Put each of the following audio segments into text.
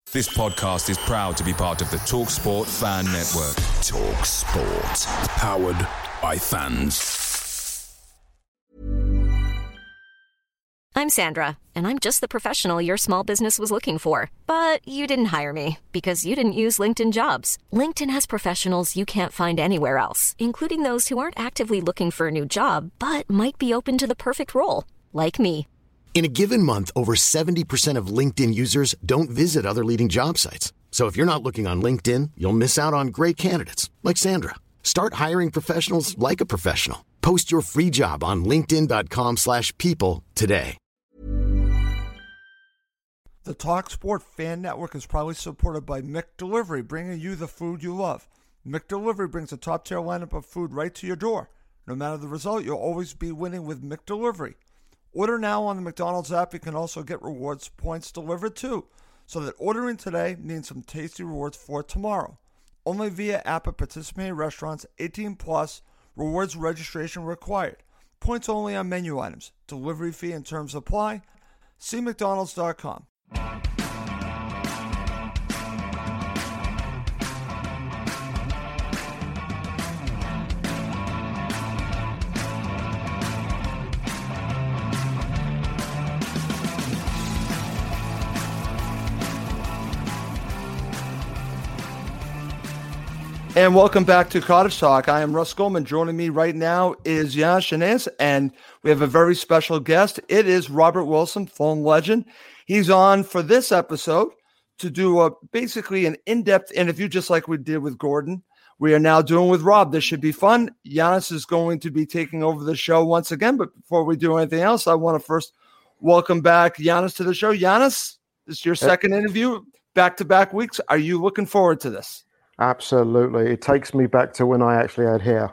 This podcast is proud to be part of the TalkSport Fan Network. TalkSport. Powered by fans. I'm Sandra, and I'm just the professional your small business was looking for. But you didn't hire me because you didn't use LinkedIn Jobs. LinkedIn has professionals you can't find anywhere else, including those who aren't actively looking for a new job, but might be open to the perfect role, like me. In a given month, over 70% of LinkedIn users don't visit other leading job sites. So if you're not looking on LinkedIn, you'll miss out on great candidates like Sandra. Start hiring professionals like a professional. Post your free job on linkedin.com/people today. The TalkSport Fan Network is proudly supported by McDelivery, bringing you the food you love. McDelivery brings a top-tier lineup of food right to your door. No matter the result, you'll always be winning with McDelivery. Order now on the McDonald's app. You can also get rewards points delivered too, so that ordering today means some tasty rewards for tomorrow. Only via app at participating restaurants. 18 plus. Rewards registration required. Points only on menu items. Delivery fee and terms apply. See McDonald's.com. And welcome back to Cottage Talk. I am Russ Goldman. Joining me right now is Jan Shanez, and we have a very special guest. It is Robert Wilson, Fulham legend. He's on for this episode to do basically an in-depth interview, just like we did with Gordon. We are now doing with Rob. This should be fun. Giannis is going to be taking over the show once again, but before we do anything else, I want to first welcome back Giannis to the show. Giannis, this is your second interview, back-to-back weeks. Are you looking forward to this? Absolutely. It takes me back to when I actually had hair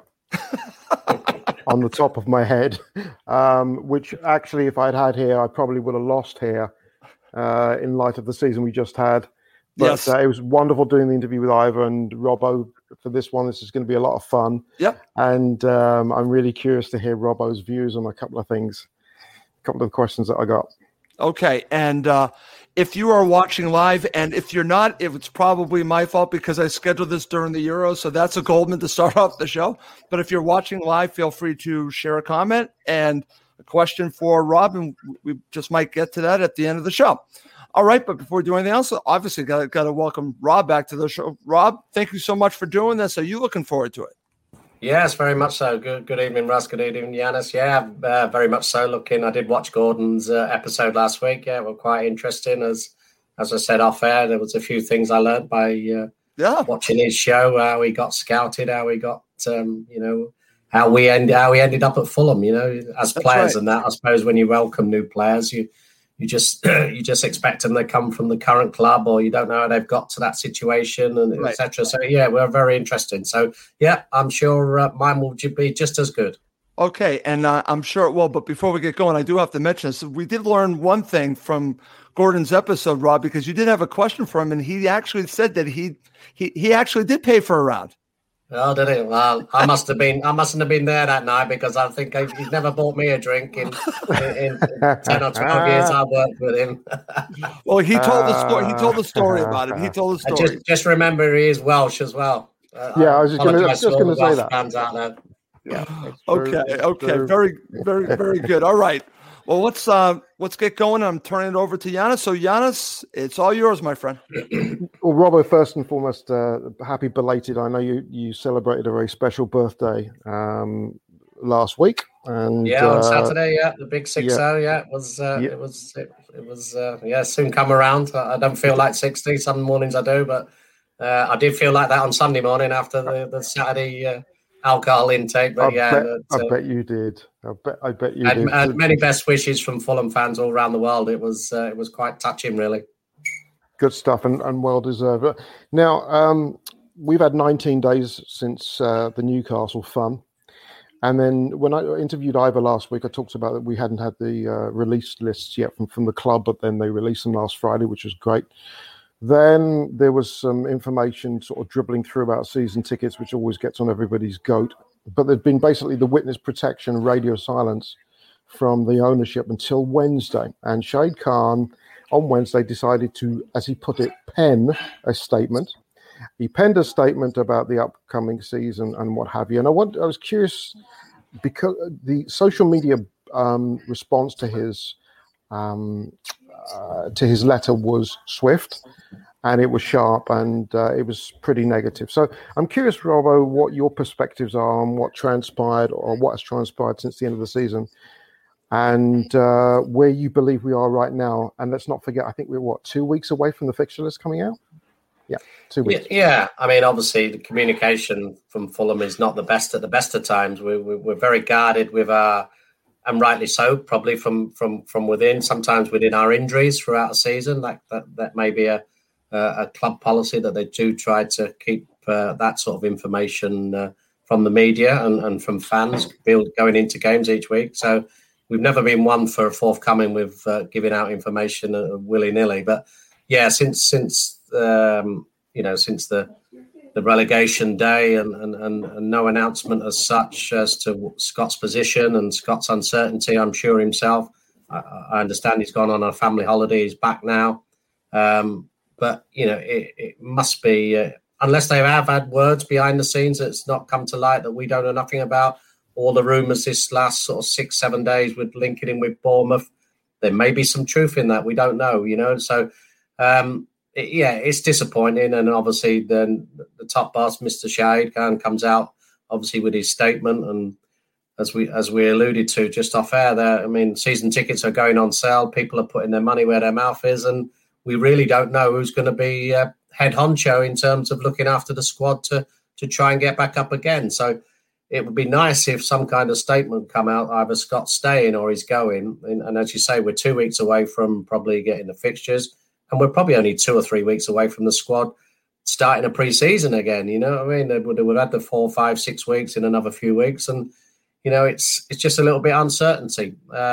on the top of my head, which actually, if I'd had hair, I probably would have lost hair in light of the season we just had. But Yes. It was wonderful doing the interview with Ivor and Robbo for this one. This is going to be a lot of fun. Yep. And I'm really curious to hear Robbo's views on a couple of things, a couple of the questions that I got. Okay, and if you are watching live, and if you're not, it's probably my fault because I scheduled this during the Euros, so that's a Goldman to start off the show. But if you're watching live, feel free to share a comment and a question for Rob, and we just might get to that at the end of the show. All right, but before we do anything else, obviously got to welcome Rob back to the show. Rob, thank you so much for doing this. Are you looking forward to it? Yes, very much so. Good evening, Russ. Good evening, Giannis. Yeah, very much so. I did watch Gordon's episode last week. Yeah, it was quite interesting. As I said off air, there was a few things I learned by watching his show. How he got scouted, how he got, how we ended up at Fulham. As players, right. And that I suppose when you welcome new players, you just expect them to come from the current club, or you don't know how they've got to that situation, and right. etc. So yeah, we're very interesting. So yeah, I'm sure mine will be just as good. Okay, and I'm sure it will. But before we get going, I do have to mention this. We did learn one thing from Gordon's episode, Rob, because you did have a question for him, and he actually said that he actually did pay for a round. Oh, did he? Well, I mustn't have been there that night, because I think he's never bought me a drink in 10 or 12 years I've worked with him. Well, he told the story. He told the story about it. He told the story. Just remember, he is Welsh as well. I was just going to say that. Fans out there. Yeah. Okay. Very, very, very good. All right. Well, let's get going. I'm turning it over to Giannis. So, Giannis, it's all yours, my friend. Well, Robbo, first and foremost, happy belated. I know you celebrated a very special birthday last week, and on Saturday, the big 6-0. It was soon come around. I don't feel like 60. Some mornings I do, but I did feel like that on Sunday morning after the Saturday alcohol intake. But I bet you did. I bet you did. And many best wishes from Fulham fans all around the world. It was quite touching, really. Good stuff, and well deserved. Now, we've had 19 days since the Newcastle fun. And then when I interviewed Ivor last week, I talked about that we hadn't had the release lists yet from the club, but then they released them last Friday, which was great. Then there was some information sort of dribbling through about season tickets, which always gets on everybody's goat. But there's been basically the witness protection, radio silence from the ownership until Wednesday. And Shade Khan on Wednesday decided to, as he put it, pen a statement. He penned a statement about the upcoming season and what have you. And I was curious, because the social media response to his letter was swift, and it was sharp, and it was pretty negative. So I'm curious, Robbo, what your perspectives are on what transpired or what has transpired since the end of the season, and where you believe we are right now. And let's not forget, I think we're 2 weeks away from the fixture list coming out? Yeah, 2 weeks. Yeah. I mean, obviously, the communication from Fulham is not the best at the best of times. We're very guarded with our, and rightly so, probably from within. Sometimes within our injuries throughout the season, that may be a club policy that they do try to keep that sort of information from the media and from fans going into games each week. So we've never been one for forthcoming with giving out information willy-nilly. But yeah, since the relegation day and no announcement as such as to Scott's position and Scott's uncertainty, I'm sure himself. I understand he's gone on a family holiday. He's back now. But, it must be, unless they have had words behind the scenes that's not come to light that we don't know nothing about, all the rumours this last sort of 6-7 days with linking in with Bournemouth, there may be some truth in that. We don't know, So, it's disappointing. And obviously then the top boss, Mr. Shahid Khan, comes out, obviously, with his statement. And as we alluded to just off air there, I mean, season tickets are going on sale. People are putting their money where their mouth is. And we really don't know who's going to be head honcho in terms of looking after the squad to try and get back up again. So it would be nice if some kind of statement come out, either Scott's staying or he's going. And as you say, we're 2 weeks away from probably getting the fixtures. And we're probably only 2 or 3 weeks away from the squad starting a pre-season again. You know what I mean? They would have had the 4, 5, 6 weeks in another few weeks. And, it's just a little bit uncertainty.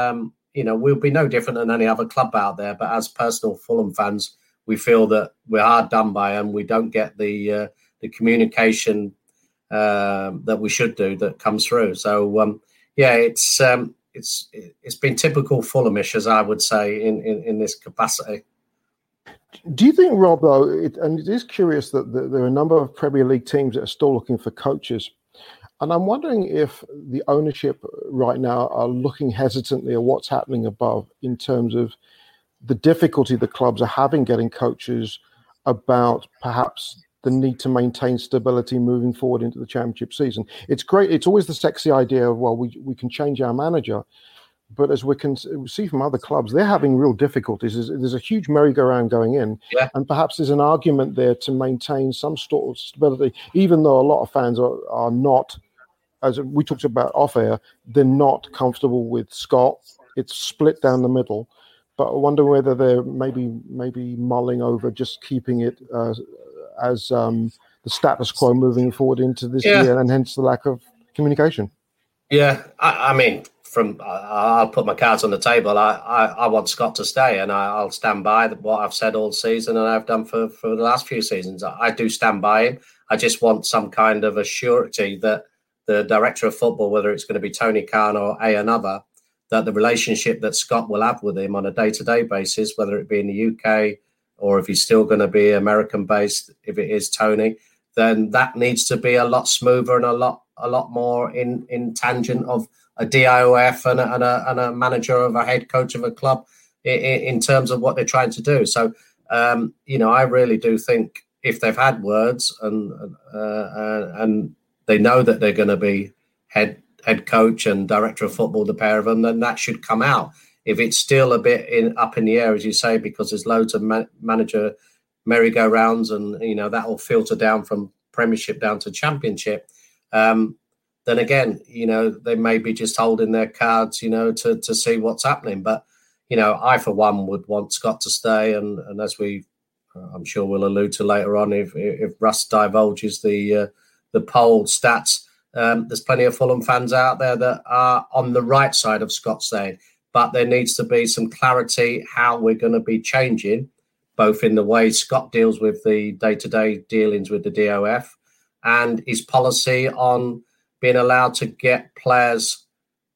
We'll be no different than any other club out there. But as personal Fulham fans, we feel that we're hard done by and we don't get the communication that we should do that comes through. So, it's been typical Fulhamish, as I would say, in this capacity. Do you think, Rob, though, and it is curious that there are a number of Premier League teams that are still looking for coaches. And I'm wondering if the ownership right now are looking hesitantly at what's happening above in terms of the difficulty the clubs are having getting coaches, about perhaps the need to maintain stability moving forward into the Championship season. It's great. It's always the sexy idea of, well, we can change our manager. But as we can see from other clubs, they're having real difficulties. There's a huge merry-go-round going in, and perhaps there's an argument there to maintain some sort of stability, even though a lot of fans are not, as we talked about off-air, they're not comfortable with Scott. It's split down the middle. But I wonder whether they're maybe mulling over just keeping it as the status quo moving forward into this year, and hence the lack of communication. Yeah, I mean, I'll put my cards on the table. I want Scott to stay, and I'll stand by what I've said all season, and I've done for the last few seasons. I do stand by him. I just want some kind of a surety that the director of football, whether it's going to be Tony Khan or another, that the relationship that Scott will have with him on a day-to-day basis, whether it be in the UK or if he's still going to be American-based, if it is Tony, then that needs to be a lot smoother and a lot more in tangent of a DIOF and a manager of a head coach of a club in terms of what they're trying to do. So, I really do think if they've had words and they know that they're going to be head coach and director of football, the pair of them, then that should come out. If it's still a bit up in the air, as you say, because there's loads of manager merry-go-rounds and, that will filter down from Premiership down to Championship, then again, they may be just holding their cards, to see what's happening. But, I, for one, would want Scott to stay. And as I'm sure we'll allude to later on, if Russ divulges the poll stats, there's plenty of Fulham fans out there that are on the right side of Scott staying. But there needs to be some clarity how we're going to be changing, both in the way Scott deals with the day-to-day dealings with the DOF and his policy on being allowed to get players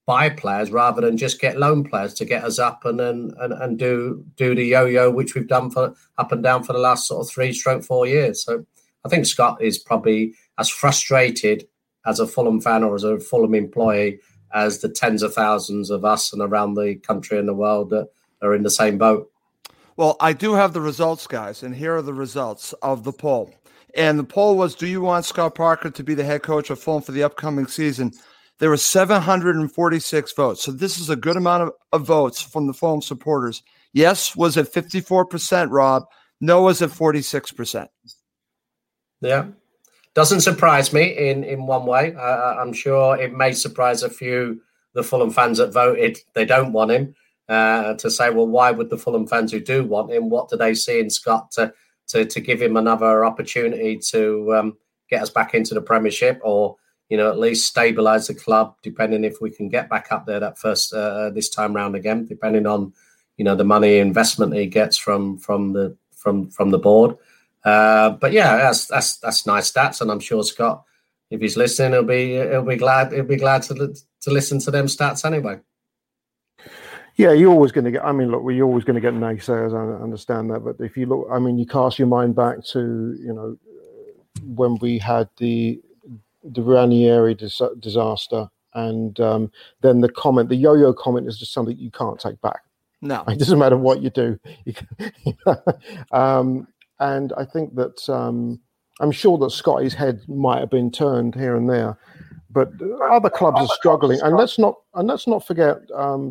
buy players rather than just get loan players to get us up and do the yo-yo, which we've done for up and down for the last sort of 3-4 years. So I think Scott is probably as frustrated as a Fulham fan or as a Fulham employee as the tens of thousands of us and around the country and the world that are in the same boat. Well, I do have the results, guys, and here are the results of the poll. And the poll was, do you want Scott Parker to be the head coach of Fulham for the upcoming season? There were 746 votes. So this is a good amount of votes from the Fulham supporters. Yes was at 54%, Rob. No was at 46%. Yeah. Doesn't surprise me in one way. I'm sure it may surprise a few the Fulham fans that voted they don't want him to say, well, why would the Fulham fans who do want him, what do they see in Scott to give him another opportunity to get us back into the Premiership or, at least stabilise the club, depending if we can get back up there that first this time round again, depending on, the money investment he gets from the board. But yeah, that's nice stats, and I'm sure Scott, if he's listening, he'll be glad to listen to them stats anyway. Yeah, you're always going to get. I mean, look, we're always going to get naysayers. I understand that, but if you look, I mean, you cast your mind back to when we had the Ranieri disaster, and then the yo-yo comment is just something you can't take back. No, it doesn't matter what you do. And I think that I'm sure that Scotty's head might have been turned here and there, but other clubs are struggling. And let's not forget,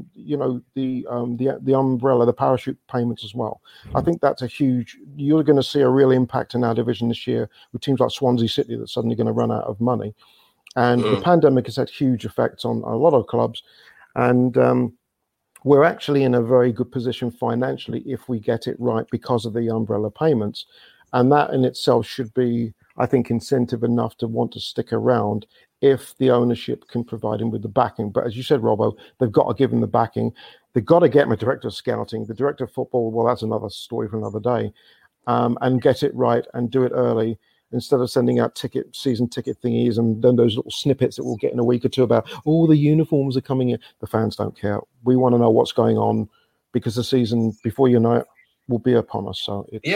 the umbrella, the parachute payments as well. I think that's you're going to see a real impact in our division this year with teams like Swansea City that's suddenly going to run out of money. And the pandemic has had huge effects on a lot of clubs. And we're actually in a very good position financially if we get it right because of the umbrella payments. And that in itself should be, I think, incentive enough to want to stick around if the ownership can provide him with the backing. But as you said, Robbo, they've got to give him the backing. They've got to get him a director of scouting. The director of football, well, that's another story for another day. And get it right and do it early instead of sending out season ticket thingies and then those little snippets that we'll get in a week or two about, the uniforms are coming in. The fans don't care. We want to know what's going on because the season, before you know it, will be upon us. So it's,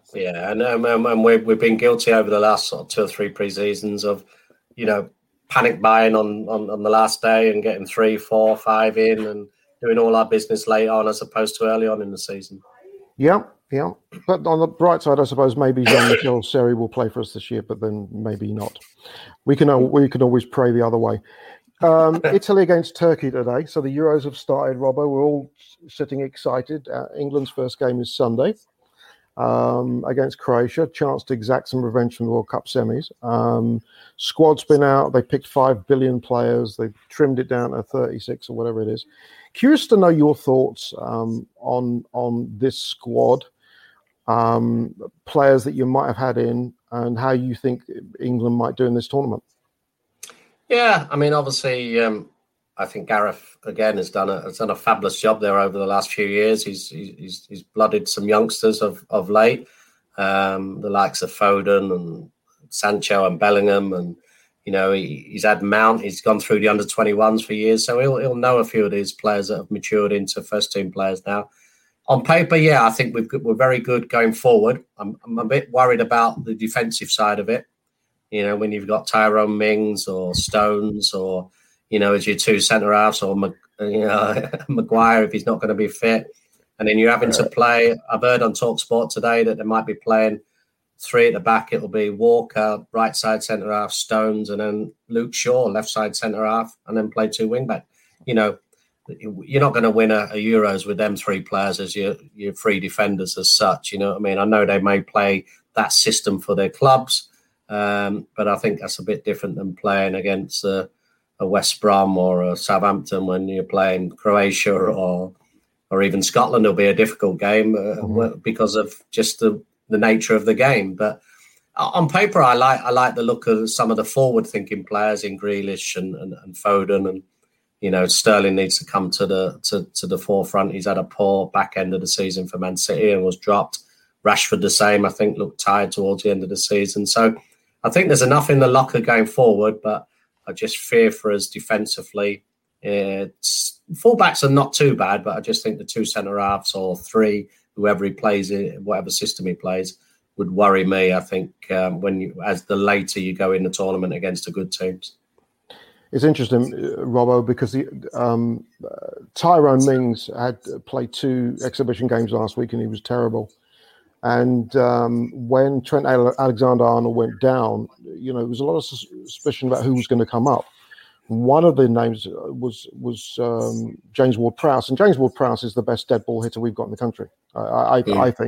and we've been guilty over the last sort of 2 or 3 pre-seasons of, panic buying on the last day and getting 3, 4, 5 in and doing all our business late on as opposed to early on in the season. Yeah. But on the bright side, I suppose maybe Jean-Michel Seri will play for us this year, but then maybe not. We can always pray the other way. Italy against Turkey today. So the Euros have started, Robbo. We're all sitting excited. England's first game is Sunday against Croatia. Chance to exact some revenge from the World Cup semis. Squad's been out. They picked 5 billion players. They've trimmed it down to 36 or whatever it is. Curious to know your thoughts on this squad, players that you might have had in, and how you think England might do in this tournament. Yeah, I mean, obviously, I think Gareth again has done a fabulous job there over the last few years. He's blooded some youngsters of late, the likes of Foden and Sancho and Bellingham, and he's had Mount. He's gone through the under-21s for years, so he'll know a few of these players that have matured into first-team players now. On paper, yeah, I think we're very good going forward. I'm a bit worried about the defensive side of it. When you've got Tyrone Mings or Stones or, as your 2 centre-halves or, Maguire if he's not going to be fit. And then you're having to play, I've heard on TalkSport today that they might be playing 3 at the back. It'll be Walker, right side centre-half, Stones, and then Luke Shaw, left side centre-half, and then play 2 wing-back. You're not going to win a Euros with them 3 players as your 3 defenders as such. You know what I mean? I know they may play that system for their clubs, but I think that's a bit different than playing against a West Brom or a Southampton when you're playing Croatia or even Scotland. It'll be a difficult game because of just the nature of the game. But on paper, I like the look of some of the forward-thinking players in Grealish and Foden, and Sterling needs to come to the forefront. He's had a poor back end of the season for Man City and was dropped. Rashford the same, I think, looked tired towards the end of the season. So I think there's enough in the locker going forward, but I just fear for us defensively Fullbacks are not too bad, but I just think the two centre halves or three, whoever he plays, whatever system he plays, would worry me. I think as the later you go in the tournament against the good teams. It's interesting, Robbo, because Tyrone Mings had played 2 exhibition games last week and he was terrible. And when Trent Alexander-Arnold went down, there was a lot of suspicion about who was going to come up. One of the names was James Ward-Prowse, and James Ward-Prowse is the best dead ball hitter we've got in the country, I think.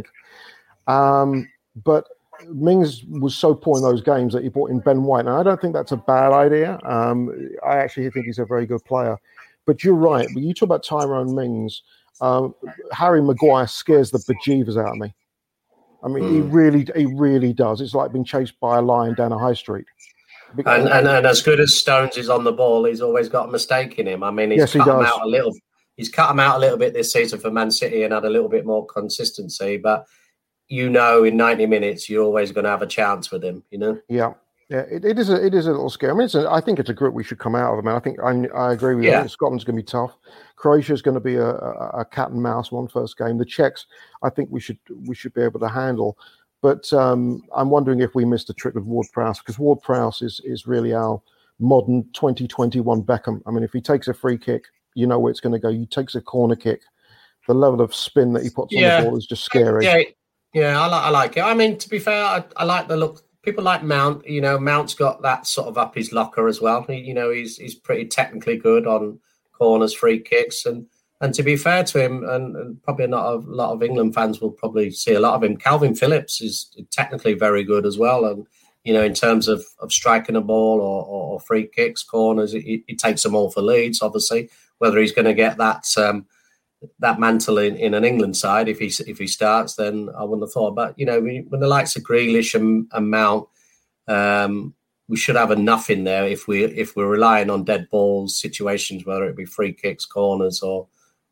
But Mings was so poor in those games that he brought in Ben White, and I don't think that's a bad idea. I actually think he's a very good player. But you're right. When you talk about Tyrone Mings, Harry Maguire scares the bejeevers out of me. I mean, he really does. It's like being chased by a lion down a high street. And as good as Stones is on the ball, he's always got a mistake in him. I mean, he's cut him out a little. He's cut him out a little bit this season for Man City and had a little bit more consistency. But in 90 minutes, you're always going to have a chance with him. Yeah. It is a little scary. I mean, I think it's a group we should come out of. I mean, I agree with you. Scotland's going to be tough. Croatia's going to be a cat and mouse one first game. The Czechs, I think we should be able to handle. But I'm wondering if we missed a trick with Ward-Prowse, because Ward-Prowse is really our modern 2021 Beckham. I mean, if he takes a free kick, you know where it's going to go. He takes a corner kick. The level of spin that he puts on the ball is just scary. Yeah, I like it. I mean, to be fair, I like the look. People like Mount. Mount's got that sort of up his locker as well. He's pretty technically good on corners, free kicks, and to be fair to him, and probably not a lot of England fans will probably see a lot of him. Calvin Phillips is technically very good as well, and in terms of striking a ball or free kicks, corners, he takes them all for Leeds. Obviously, whether he's going to get that mantle in an England side if he starts, then I wouldn't have thought. But when the likes of Grealish and Mount, we should have enough in there if we're relying on dead balls situations, whether it be free kicks, corners, or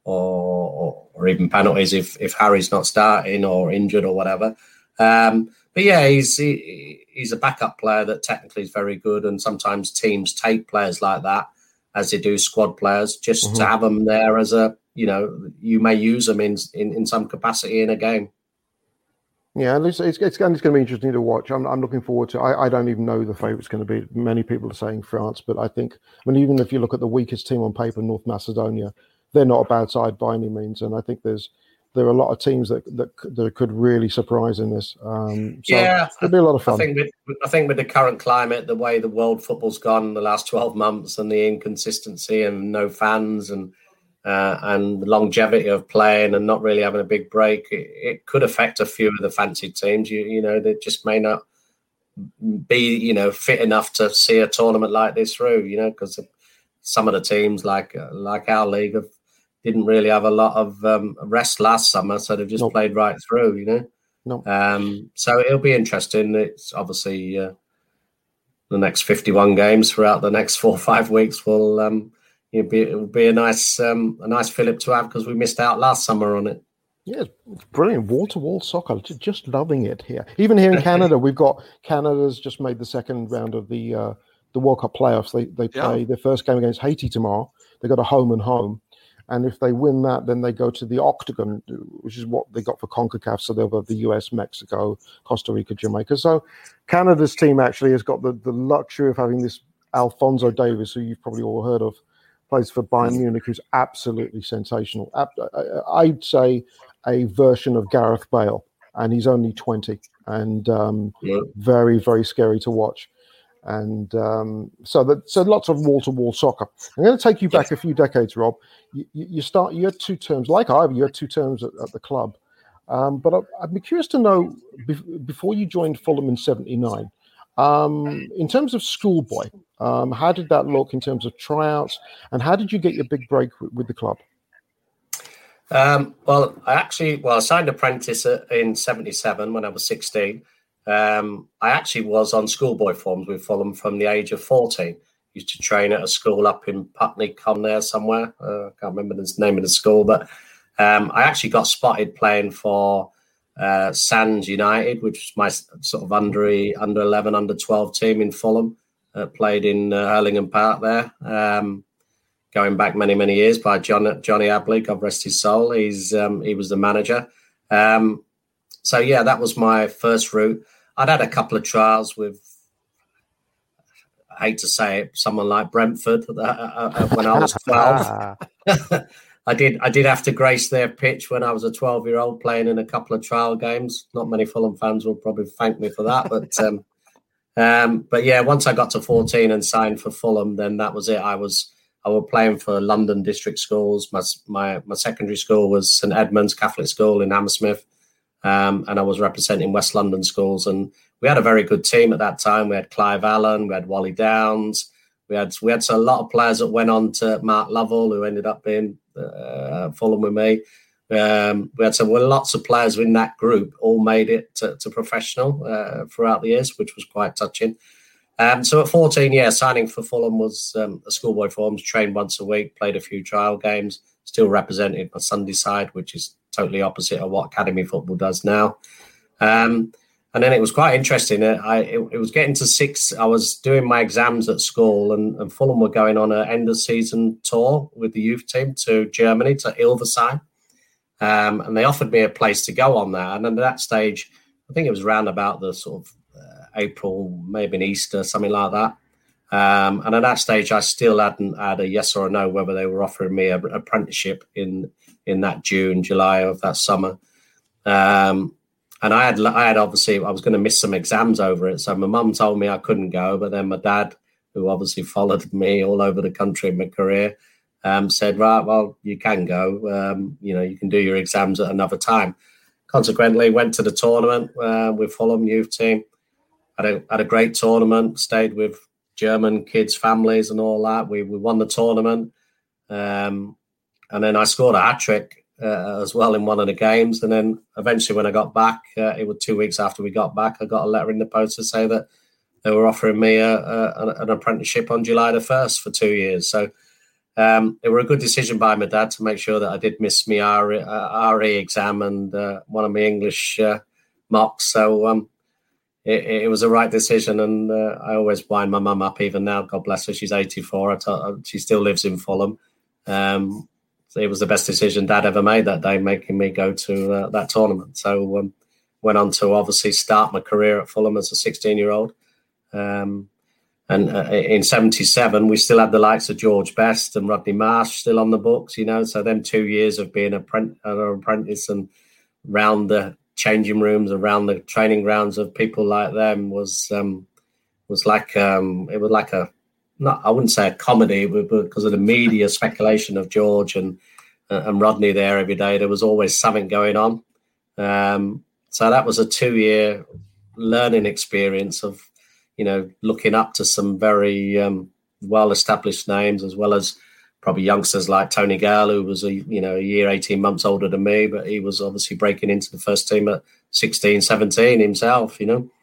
even penalties if Harry's not starting or injured or whatever. But yeah, he's a backup player that technically is very good, and sometimes teams take players like that as they do squad players just to have them there as a you may use them in some capacity in a game. Yeah, it's going to be interesting to watch. I'm looking forward to. I don't even know who the favourite's going to be. Many people are saying France, but I think, even if you look at the weakest team on paper, North Macedonia, they're not a bad side by any means, and I think there are a lot of teams that could really surprise in this. It'll be a lot of fun. I think with the current climate, the way the world football's gone in the last 12 months, and the inconsistency and no fans and the longevity of playing and not really having a big break, it could affect a few of the fancied teams. They just may not be fit enough to see a tournament like this through. Because some of the teams like our league didn't really have a lot of rest last summer, so they've just played right through. So it'll be interesting. It's obviously the next 51 games throughout the next 4 or 5 weeks will. It will be a nice fillip to have, because we missed out last summer on it. Yeah, it's brilliant. Wall-to-wall soccer. Just loving it here. Even here in Canada, we've got Canada's just made the second round of the World Cup playoffs. They play their first game against Haiti tomorrow. They got a home and home. And if they win that, then they go to the Octagon, which is what they got for CONCACAF. So they'll have the US, Mexico, Costa Rica, Jamaica. So Canada's team actually has got the luxury of having this Alphonso Davies, who you've probably all heard of, plays for Bayern Munich, who's absolutely sensational. I'd say a version of Gareth Bale, and he's only 20, and very, very scary to watch. And so lots of wall-to-wall soccer. I'm going to take you back a few decades, Rob. You had 2 terms, like Ivor, you had 2 terms at the club. But I'd be curious to know, before you joined Fulham in 79, in terms of schoolboy, how did that look in terms of tryouts, and how did you get your big break with the club? I signed apprentice in 77 when I was 16. I actually was on schoolboy forms with Fulham from the age of 14. Used to train at a school up in Putney, Conner somewhere. I can't remember the name of the school, but I actually got spotted playing for Sands United, which was my sort of under 11, under 12 team in Fulham. Played in Hurlingham Park there. going back many, many years, by Johnny Abley, God rest his soul. He was the manager. So, yeah, that was my first route. I'd had a couple of trials with, I hate to say it, someone like Brentford when I was 12. I did have to grace their pitch when I was a 12-year-old playing in a couple of trial games. Not many Fulham fans will probably thank me for that. But yeah, once I got to 14 and signed for Fulham, then that was it. I was playing for London district schools. My secondary school was St Edmund's Catholic School in Hammersmith. And I was representing West London schools. And we had a very good team at that time. We had Clive Allen, we had Wally Downs. We had a lot of players that went on to Mark Lovell, who ended up being Fulham with me. We had lots of players in that group, all made it to professional throughout the years, which was quite touching. So at 14, signing for Fulham was a schoolboy forms, trained once a week, played a few trial games, still represented my Sunday side, which is totally opposite of what academy football does now. And then it was quite interesting. It was getting to 6. I was doing my exams at school, and Fulham were going on an end-of-season tour with the youth team to Germany, to Ilversheim. And they offered me a place to go on that. And at that stage, I think it was around about the sort of April, maybe in Easter, something like that. And at that stage, I still hadn't had a yes or a no whether they were offering me an apprenticeship in that June, July of that summer. And I had obviously, I was going to miss some exams over it. So my mum told me I couldn't go. But then my dad, who obviously followed me all over the country in my career, said, right, well, you can go. You can do your exams at another time. Consequently, went to the tournament with Fulham youth team. Had a great tournament, stayed with German kids' families and all that. We won the tournament. And then I scored a hat-trick as well in one of the games. And then eventually when I got back, it was 2 weeks after we got back, I got a letter in the post to say that they were offering me an apprenticeship on July the 1st for 2 years. So it were a good decision by my dad to make sure that I did miss my RE exam and one of my English mocks. So it was a right decision, and I always wind my mum up even now. God bless her, she's 84. She still lives in Fulham. So it was the best decision Dad ever made that day, making me go to that tournament. So went on to obviously start my career at Fulham as a 16-year-old. And in 77, we still had the likes of George Best and Rodney Marsh still on the books, So them 2 years of being an apprentice and round the changing rooms, around the training grounds of people like them was like it was like a, not, I wouldn't say a comedy, but because of the media speculation of George and Rodney there every day, there was always something going on. So that was a 2-year learning experience of, looking up to some very well-established names, as well as probably youngsters like Tony Gale, who was a year, 18 months older than me, but he was obviously breaking into the first team at 16, 17 himself,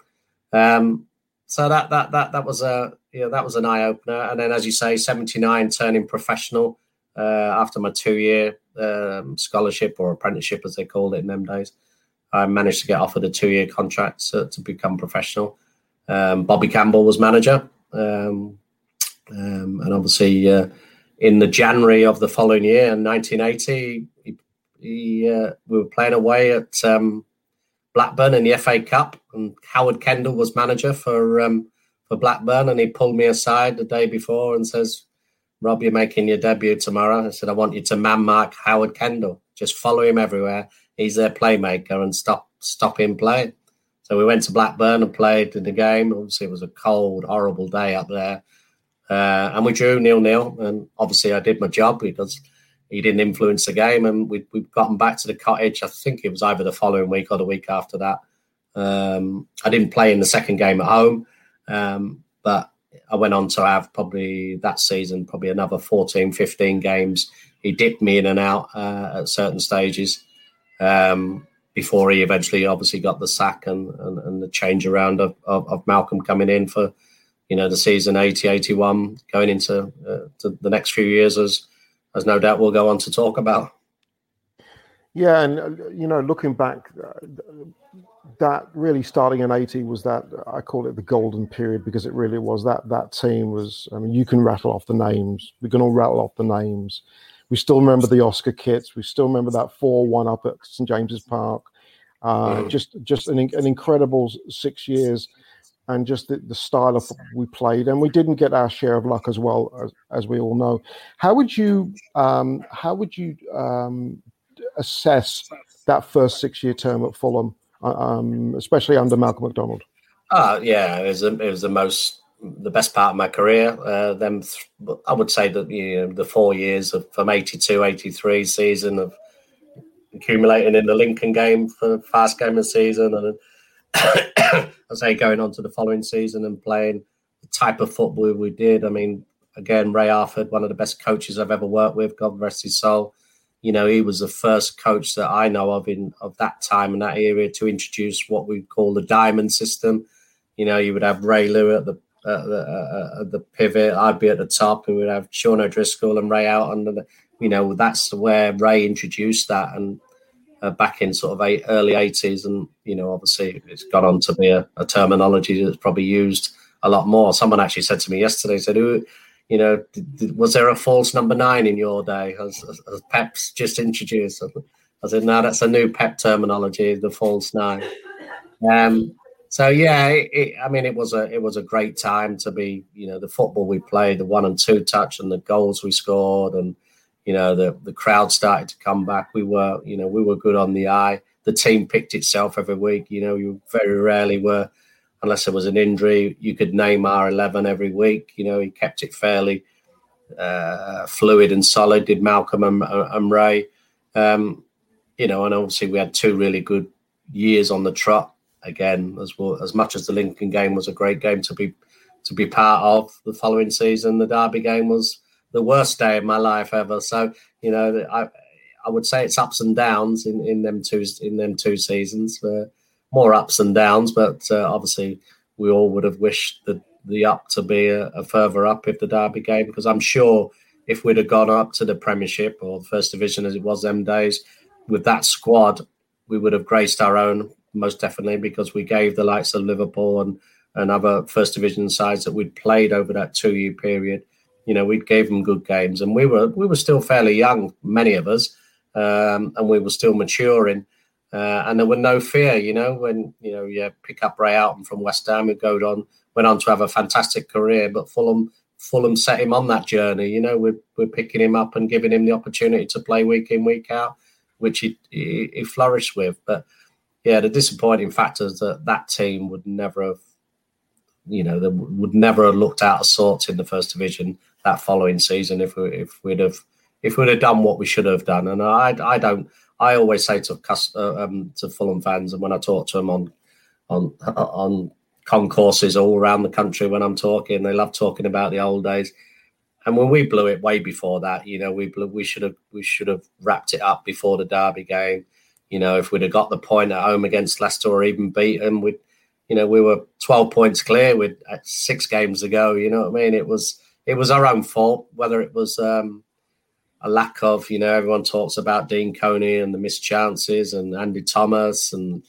So that was that was an eye opener. And then, as you say, 79 turning professional after my 2-year scholarship or apprenticeship, as they called it in them days. I managed to get offered a 2-year contract to become professional. Bobby Campbell was manager, and obviously in the January of the following year, in 1980, we were playing away at Blackburn in the FA Cup, and Howard Kendall was manager for Blackburn, and he pulled me aside the day before and says, "Rob, you're making your debut tomorrow." I said, "I want you to man-mark Howard Kendall. Just follow him everywhere. He's their playmaker, and stop him playing." So we went to Blackburn and played in the game. Obviously, it was a cold, horrible day up there. And we drew 0-0. And obviously, I did my job because he didn't influence the game. And we'd gotten back to the cottage. I think it was either the following week or the week after that. I didn't play in the second game at home. But I went on to have probably that season, probably another 14, 15 games. He dipped me in and out at certain stages. Before he eventually obviously got the sack and the change around of Malcolm coming in for, the season 80-81, going into to the next few years, as no doubt we'll go on to talk about. Yeah, and, looking back, that really starting in 80 was that, I call it the golden period, because it really was that team was, I mean, you can rattle off the names. We can all rattle off the names. We still remember the Oscar kits. We still remember that 4-1 up at St. James's Park. Just an incredible 6 years, and just the style of football we played. And we didn't get our share of luck as well, as we all know. How would you assess that first 6 year term at Fulham, especially under Malcolm McDonald? Yeah, it was the best part of my career. I would say that the 4 years from 82, 83 season of accumulating in the Lincoln game for the first game of the season, and I say going on to the following season and playing the type of football we did. I mean, again, Ray Arford, one of the best coaches I've ever worked with, God rest his soul. He was the first coach that I know of that time and that era to introduce what we call the diamond system. You would have Ray Lew at the pivot, I'd be at the top, and we'd have Sean O'Driscoll and Ray out under the. That's where Ray introduced that, and back in sort of early 80s, and obviously it's gone on to be a terminology that's probably used a lot more. Someone actually said to me yesterday, said, was there a false number 9 in your day, as Pep's just introduced? I said, no, that's a new Pep terminology, the false 9. So yeah, it was a great time to be, the football we played, the 1 and 2 touch, and the goals we scored, and the crowd started to come back. We were good on the eye. The team picked itself every week. You very rarely were, unless there was an injury, you could name our 11 every week. He kept it fairly fluid and solid, did Malcolm and Ray. And obviously we had 2 really good years on the trot. Again, as much as the Lincoln game was a great game to be part of, the following season, the Derby game was the worst day of my life ever. So, I would say it's ups and downs in them two seasons. More ups and downs, but obviously we all would have wished the up to be a further up if the Derby game, because I'm sure if we'd have gone up to the Premiership or First Division as it was them days, with that squad, we would have graced our own, most definitely, because we gave the likes of Liverpool and other First Division sides that we'd played over that 2-year period. We gave them good games, and we were still fairly young, many of us, and we were still maturing. And there were no fear, when you pick up Ray Oughton from West Ham, who went on to have a fantastic career, but Fulham set him on that journey. We're picking him up and giving him the opportunity to play week in, week out, which he flourished with. But yeah, the disappointing factor is that team would never have, they would never have looked out of sorts in the First Division that following season if we'd have done what we should have done. And I always say to Fulham fans, and when I talk to them on concourses all around the country, when I'm talking, they love talking about the old days. And when we blew it way before that, we should have wrapped it up before the Derby game. If we'd have got the point at home against Leicester or even beat them, we were 12 points clear with 6 games to go. You know what I mean? It was our own fault, whether it was a lack of, everyone talks about Dean Coney and the missed chances and Andy Thomas. And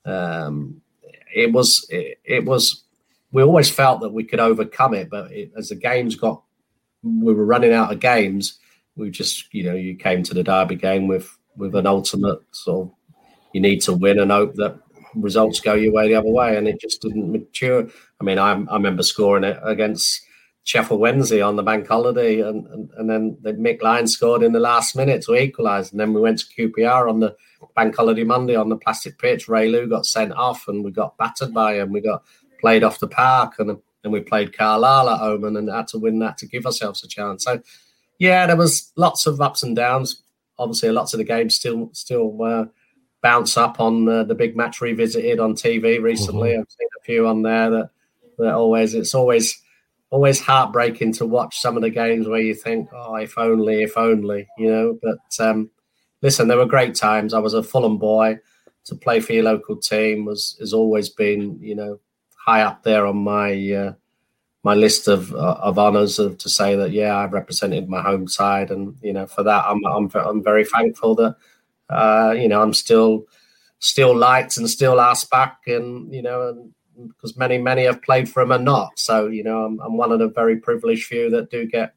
it was, we always felt that we could overcome it. But as the games we were running out of games. We just, you came to the Derby game with an ultimate sort of, you need to win and hope that results go your way the other way, and it just didn't mature. I mean, I remember scoring it against Sheffield Wednesday on the bank holiday, and then Mick Lyons scored in the last minute to equalise, and then we went to QPR on the bank holiday Monday on the plastic pitch. Ray Lew got sent off, and we got battered by him. We got played off the park, and we played Carlisle at home, and had to win that to give ourselves a chance. So, yeah, there was lots of ups and downs. Obviously, lots of the games still bounce up on the Big Match Revisited on TV recently. Mm-hmm. I've seen a few on there that it's always heartbreaking to watch some of the games where you think, oh, if only, But listen, there were great times. I was a Fulham boy. To play for your local team has always been, high up there on my my list of honours to say that, yeah, I've represented my home side, and for that I'm very thankful that I'm still still liked and still asked back, and because many have played for him and not. So I'm one of the very privileged few that do get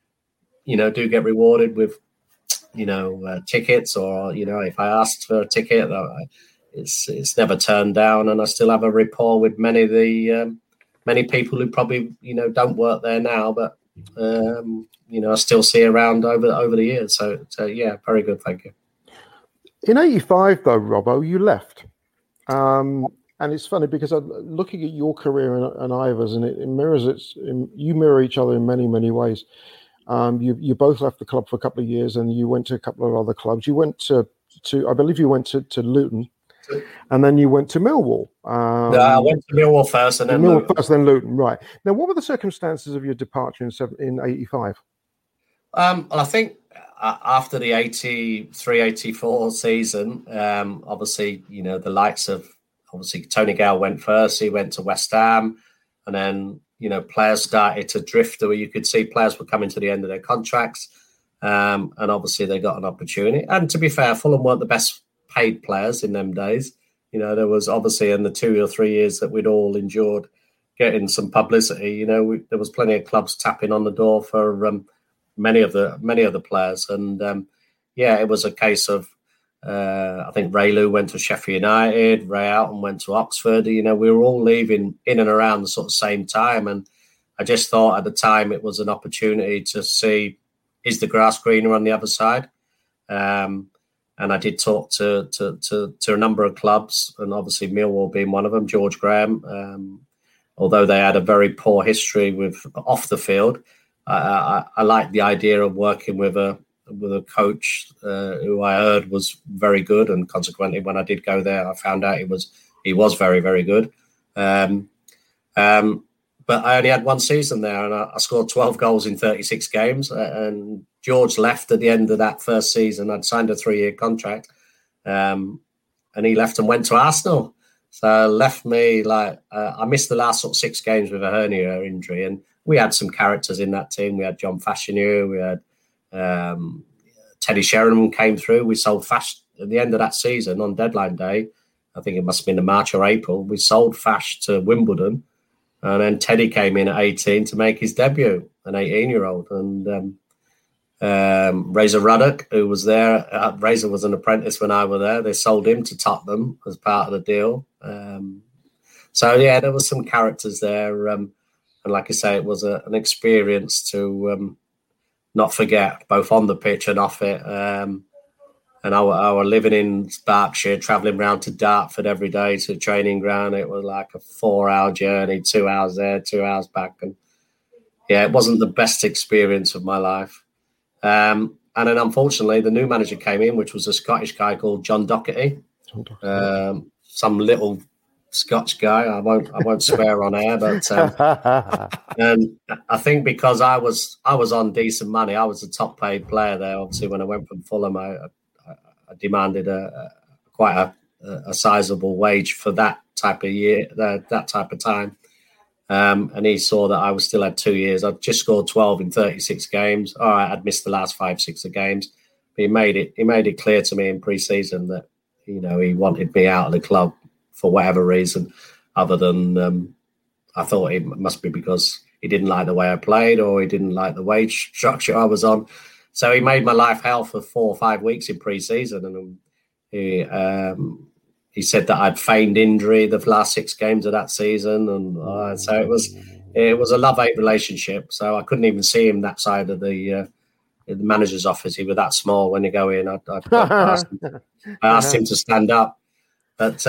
rewarded with tickets, or if I asked for a ticket, it's never turned down, and I still have a rapport with many of the many people who probably don't work there now, but I still see around over the years. So yeah, very good, thank you. In '85, though, Robbo, you left. And it's funny because I'm looking at your career and Ivor's, and it mirrors you mirror each other in many, many ways. You both left the club for a couple of years, and you went to a couple of other clubs. You went to I believe you went to Luton, and then you went to Millwall. I went to Millwall first, and then Luton. Right. Now, what were the circumstances of your departure in '85? Well, I think after the 83-84 season, obviously, the likes of Tony Gale went first. He went to West Ham, and then players started to drift, where you could see players were coming to the end of their contracts, and obviously they got an opportunity. And to be fair, Fulham weren't the best paid players in them days. There was obviously in the 2 or 3 years that we'd all endured getting some publicity. there was plenty of clubs tapping on the door for many of the players, and it was a case of I think Ray Lou went to Sheffield United, Ray Alton went to Oxford. We were all leaving in and around the sort of same time, and I just thought at the time it was an opportunity to see, is the grass greener on the other side? And I did talk to a number of clubs, and obviously Millwall being one of them, George Graham. Although they had a very poor history with off the field, I liked the idea of working with a coach who I heard was very good, and consequently, when I did go there, I found out he was very, very good. But I only had one season there, and I scored 12 goals in 36 games. And George left at the end of that first season. I'd signed a 3-year contract, and he left and went to Arsenal. So left me I missed the last sort of 6 games with a hernia injury, and we had some characters in that team. We had John Fashanu, we had Teddy Sheringham came through. We sold Fash at the end of that season on deadline day. I think it must have been in March or April. We sold Fash to Wimbledon, and then Teddy came in at 18 to make his debut, an 18-year-old. And Razor Ruddock, who was there, Razor was an apprentice when I was there. They sold him to Tottenham as part of the deal. So yeah, there was some characters there, and like I say, it was an experience to not forget, both on the pitch and off it. And our living in Berkshire, travelling round to Dartford every day to the training ground, it was like a 4-hour journey, 2 hours there, 2 hours back. And yeah, it wasn't the best experience of my life. And then unfortunately, the new manager came in, which was a Scottish guy called John Docherty. Some little Scotch guy. I won't swear on air, but and I think because I was on decent money, I was a top paid player there. Obviously, when I went from Fulham, I demanded quite a sizable wage for that type of year, that type of time. And he saw that I still had 2 years. I'd just scored 12 in 36 games. All right, I'd missed the last 5-6 of games. But he made it clear to me in pre-season that he wanted me out of the club for whatever reason, other than I thought it must be because he didn't like the way I played, or he didn't like the wage structure I was on. So he made my life hell for 4 or 5 weeks in pre-season, and he said that I'd feigned injury the last 6 games of that season, and so it was a love-hate relationship. So I couldn't even see him that side of the manager's office. He was that small. When you go in, I asked him to stand up, but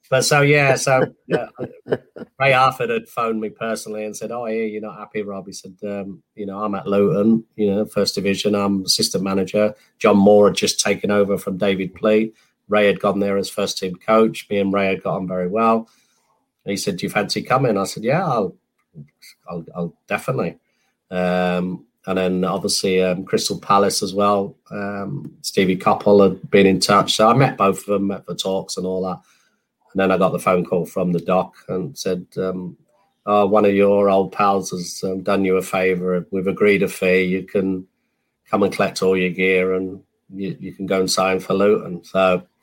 Ray Harford had phoned me personally and said, "Oh, yeah, you're not happy, Rob." He said, "I'm at Luton, First Division. I'm assistant manager. John Moore had just taken over from David Pleat. Ray had gone there as first team coach. Me and Ray had got on very well." And he said, "Do you fancy coming?" I said, "Yeah, I'll definitely." And then obviously Crystal Palace as well. Stevie Coppell had been in touch, so I met both of them, met for talks and all that. And then I got the phone call from the doc and said, one of your old pals has done you a favour. We've agreed a fee. You can come and collect all your gear, and you can go and sign for Luton. So,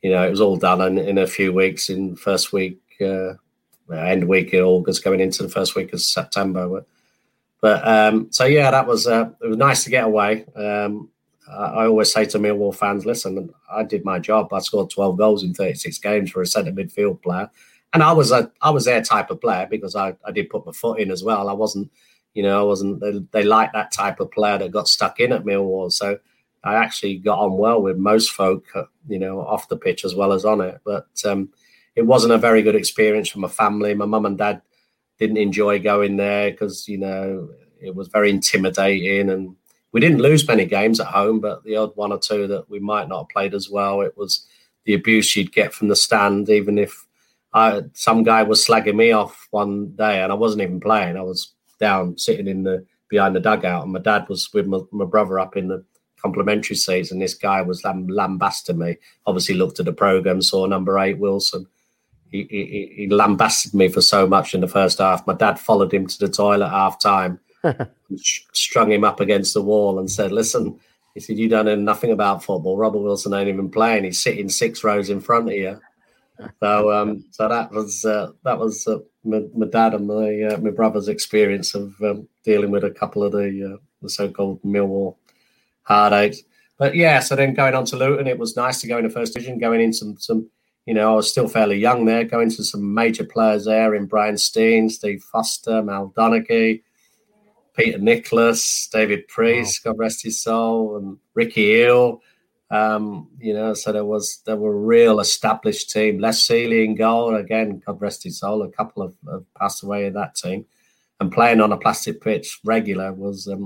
it was all done in a few weeks. In first week, end week in August, going into the first week of September. But so yeah, that was it was nice to get away. I always say to Millwall fans, listen, I did my job. I scored 12 goals in 36 games for a centre midfield player. And I was their type of player because I did put my foot in as well. I wasn't, they liked that type of player that got stuck in at Millwall. So I actually got on well with most folk, off the pitch as well as on it. But it wasn't a very good experience for my family. My mum and dad didn't enjoy going there because, it was very intimidating, and we didn't lose many games at home, but the odd one or two that we might not have played as well, it was the abuse you'd get from the stand. Even if some guy was slagging me off one day and I wasn't even playing, I was down sitting behind the dugout, and my dad was with my brother up in the complimentary seats, and this guy was lambasting me. Obviously looked at the programme, saw number 8 Wilson. He lambasted me for so much in the first half. My dad followed him to the toilet half time, strung him up against the wall and said, listen, he said, you don't know nothing about football. Robert Wilson ain't even playing. He's sitting 6 rows in front of you. So that was my dad and my brother's experience of dealing with a couple of the so-called Millwall heartaches. But yeah, so then going on to Luton, it was nice to go in the first division, going in some I was still fairly young there, going to some major players there in Brian Steen, Steve Foster, Mal Donaghy, Peter Nicholas, David Priest, God rest his soul, and Ricky Hill. So there were a real established team. Les Seeley in goal, again, God rest his soul. A couple have passed away in that team, and playing on a plastic pitch regular was I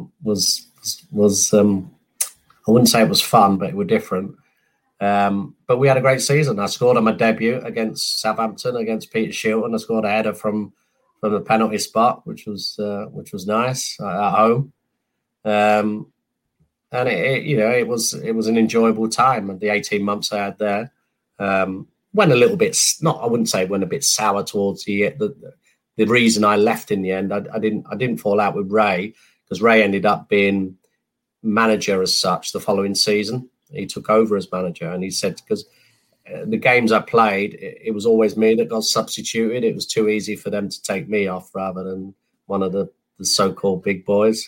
wouldn't say it was fun, but it was different. But we had a great season. I scored on my debut against Southampton, against Peter Shilton. I scored a header from the penalty spot, which was nice at home. And it was an enjoyable time. And the 18 months I had there went a little bit. I wouldn't say it went a bit sour towards the reason I left in the end. I didn't fall out with Ray, because Ray ended up being manager as such the following season. He took over as manager, and he said, because the games I played, it was always me that got substituted. It was too easy for them to take me off rather than one of the so-called big boys.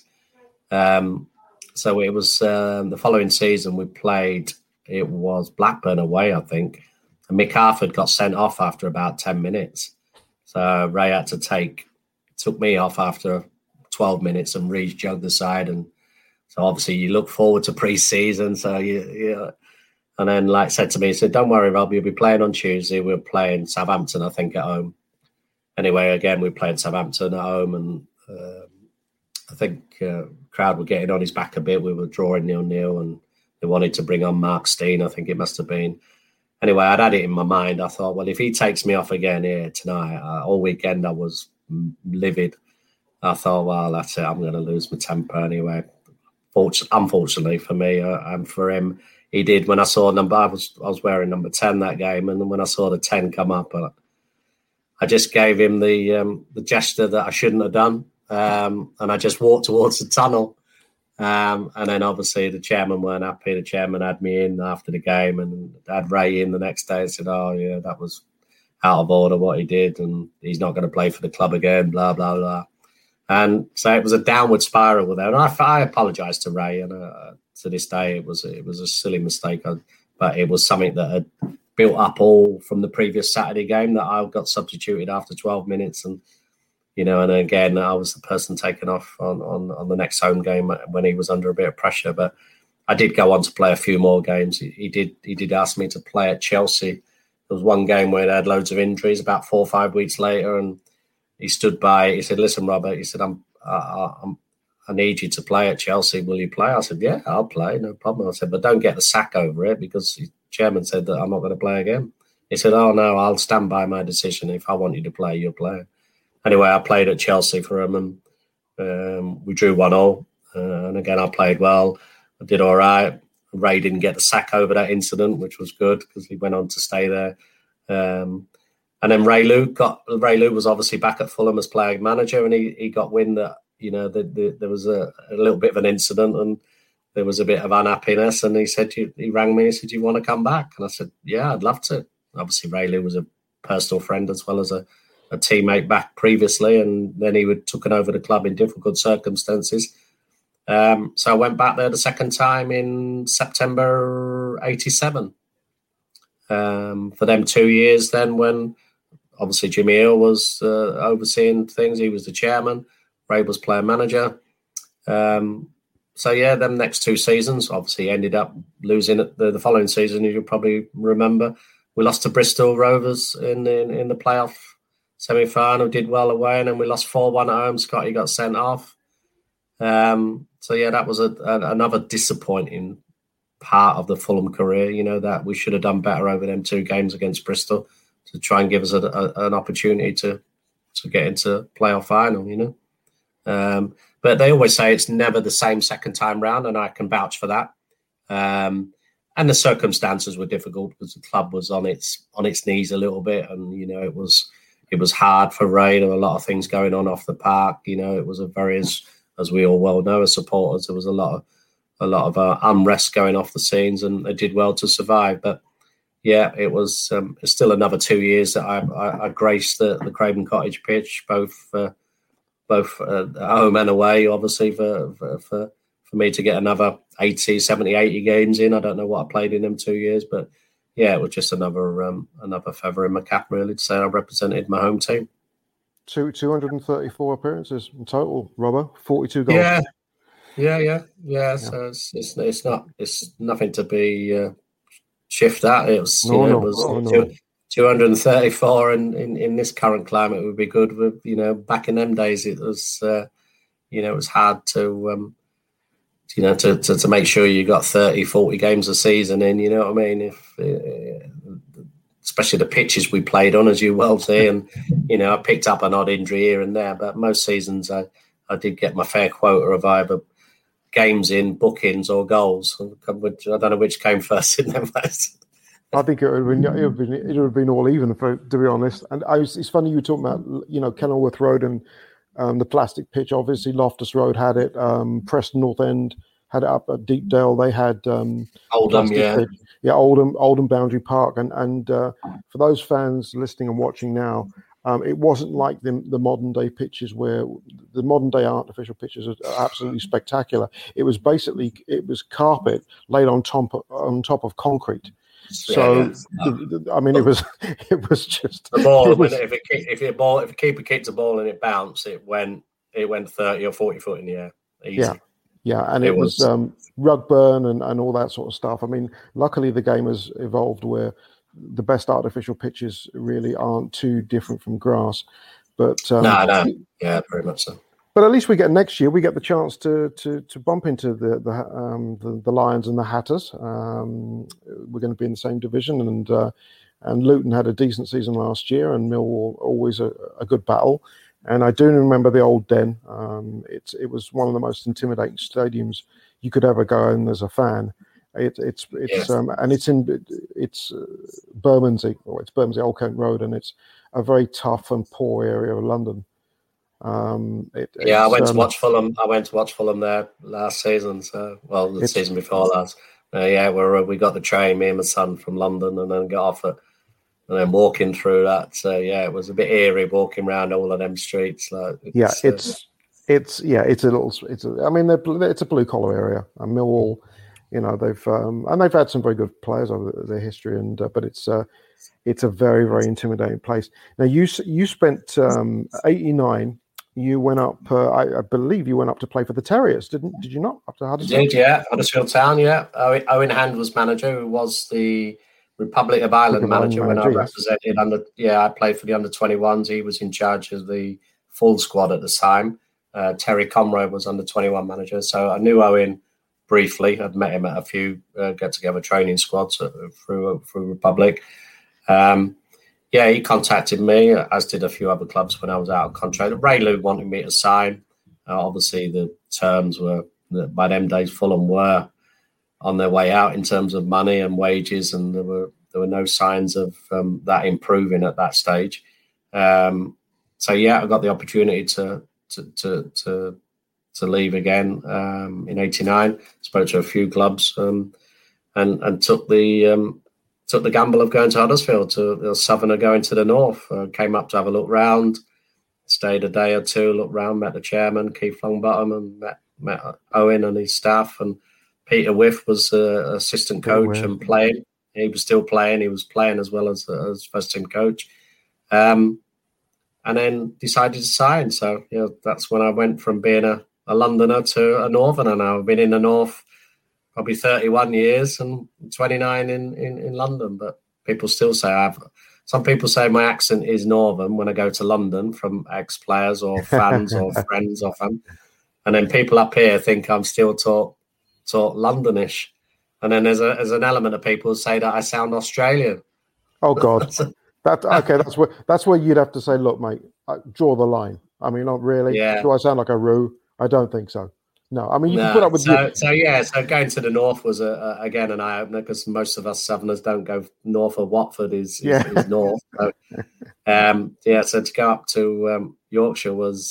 So it was the following season we played, it was Blackburn away, I think. And Mick Harford got sent off after about 10 minutes. So Ray had to took me off after 12 minutes and Reece jugged the side. And so obviously you look forward to pre-season. So and then like said to me, he said, don't worry, Rob, you'll be playing on Tuesday. We're playing Southampton, I think, at home. Anyway, again, we played Southampton at home, and I think crowd were getting on his back a bit. We were drawing 0-0, and they wanted to bring on Mark Steen, I think it must have been. Anyway, I'd had it in my mind. I thought, well, if he takes me off again here tonight, all weekend I was livid. I thought, well, that's it. I'm going to lose my temper anyway. Unfortunately for me and for him, he did. When I saw I was wearing number 10 that game, and then when I saw the 10 come up, I just gave him the gesture that I shouldn't have done, and I just walked towards the tunnel. And then obviously the chairman weren't happy. The chairman had me in after the game, and had Ray in the next day and said, oh yeah, that was out of order what he did, and he's not going to play for the club again, blah, blah, blah. And so it was a downward spiral with that. And I apologised to Ray, and to this day it was a silly mistake, but it was something that had built up all from the previous Saturday game that I got substituted after 12 minutes, and and again I was the person taken off on the next home game when he was under a bit of pressure. But I did go on to play a few more games. He did ask me to play at Chelsea. There was one game where they had loads of injuries about 4 or 5 weeks later, and he stood by. He said, "Listen, Robert," he said, I need you to play at Chelsea. Will you play? I said, yeah, I'll play, no problem. I said, but don't get the sack over it, because the chairman said that I'm not going to play again. He said, oh, no, I'll stand by my decision. If I want you to play, you'll play. Anyway, I played at Chelsea for him, and we drew 1-1. And again, I played well. I did all right. Ray didn't get the sack over that incident, which was good because he went on to stay there. And then Ray Lou was obviously back at Fulham as player manager, and he got wind that there was a little bit of an incident, and there was a bit of unhappiness, and he rang me and said, "Do you want to come back?" And I said, "Yeah, I'd love to." Obviously, Ray Lou was a personal friend as well as a teammate back previously, and then he had taken over the club in difficult circumstances. So I went back there the second time in September '87. For them 2 years then, when obviously Jimmy Hill was overseeing things, he was the chairman, Ray was player manager. So yeah, them next 2 seasons, obviously ended up losing it the following season. You'll probably remember we lost to Bristol Rovers in the playoff semi-final, did well away, and then we lost 4-1 at home. Scotty got sent off. So yeah, that was another disappointing part of the Fulham career. You know, that we should have done better over them 2 games against Bristol to try and give us an opportunity to get into playoff final. You know. But they always say it's never the same second time round, and I can vouch for that. And the circumstances were difficult because the club was on its knees a little bit, and you know it was hard for Ray. There were a lot of things going on off the park. You know, it was a very, as we all well know as supporters, there was a lot of unrest going off the scenes, and they did well to survive. But yeah, it was it's still another 2 years that I graced the Craven Cottage pitch, both at home and away, obviously, for me to get another 70, 80 games in. I don't know what I played in them 2 years, but yeah, it was just another feather in my cap, really, to say I represented my home team. 234 appearances in total, Robbo, 42 goals. Yeah. So it's nothing to be shift at. It was 234, and in this current climate would be good. With back in them days, it was it was hard to to make sure you got 30, 40 games a season in. You know what I mean? Especially the pitches we played on, as you well see, and I picked up an odd injury here and there, but most seasons I did get my fair quota of either games in, bookings, or goals. I don't know which came first in them. I think it would have been all even, to be honest. And it's funny you were talking about, Kenilworth Road and the plastic pitch. Obviously, Loftus Road had it. Preston North End had it up at Deepdale. They had Oldham, pitch. Yeah, Oldham Boundary Park. And for those fans listening and watching now, it wasn't like the modern day pitches, where the modern day artificial pitches are absolutely spectacular. It was carpet laid on top of concrete. So, I mean, it was just the ball. If a keeper kicked a ball and it bounced, it went 30 or 40 foot in the air. Easy. Yeah, and it was rug burn and all that sort of stuff. I mean, luckily the game has evolved where the best artificial pitches really aren't too different from grass. But no, yeah, very much so. But at least next year we get the chance to bump into the Lions and the Hatters. We're going to be in the same division, and Luton had a decent season last year, and Millwall always a good battle. And I do remember the old Den. It was one of the most intimidating stadiums you could ever go in as a fan. It's Bermondsey, or it's Bermondsey Old Kent Road, and it's a very tough and poor area of London. I went to watch Fulham. I went to watch Fulham there last season. The season before last. Where we got the train, me and my son, from London, and then got off it, and then walking through that. So yeah, it was a bit eerie walking around all of them streets. It's a blue collar area. And Millwall, they've had some very good players over their history, but it's a very, very intimidating place. Now you spent 89. You went up. I believe you went up to play for the Terriers, did you not? Up to Huddersfield? Did, yeah, Huddersfield Town, yeah. Owen Hand was manager, who was the Republic of Ireland manager when I represented under. Yeah, I played for the under-21s. He was in charge of the full squad at the time. Terry Conroy was under-21 manager, so I knew Owen briefly. I'd met him at a few get-together training squads through Republic. He contacted me, as did a few other clubs when I was out of contract. Ray Lou wanted me to sign. Obviously, the terms were, by them days, Fulham were on their way out in terms of money and wages, and there were no signs of that improving at that stage. I got the opportunity to leave again in '89. Spoke to a few clubs and took the gamble of going to Huddersfield, to Southerner going to the north. Came up to have a look round, stayed a day or two, looked round, met the chairman, Keith Longbottom, and met Owen and his staff. And Peter Whiff was assistant coach and playing. He was still playing. He was playing as well as first team coach. And then decided to sign. So that's when I went from being a Londoner to a Northerner now. I've been in the north probably 31 years and 29 in London, but people still say some people say my accent is Northern when I go to London from ex-players or fans or friends or fans. And then people up here think I'm still taught Londonish. And then there's an element of people who say that I sound Australian. Oh God. That's where you'd have to say, look, mate, draw the line. I mean, not really. Yeah. Do I sound like a Roo? I don't think so. No, I mean, you can put up with So going to the north was again an eye opener, because most of us Southerners don't go north of Watford is north. So, so to go up to Yorkshire was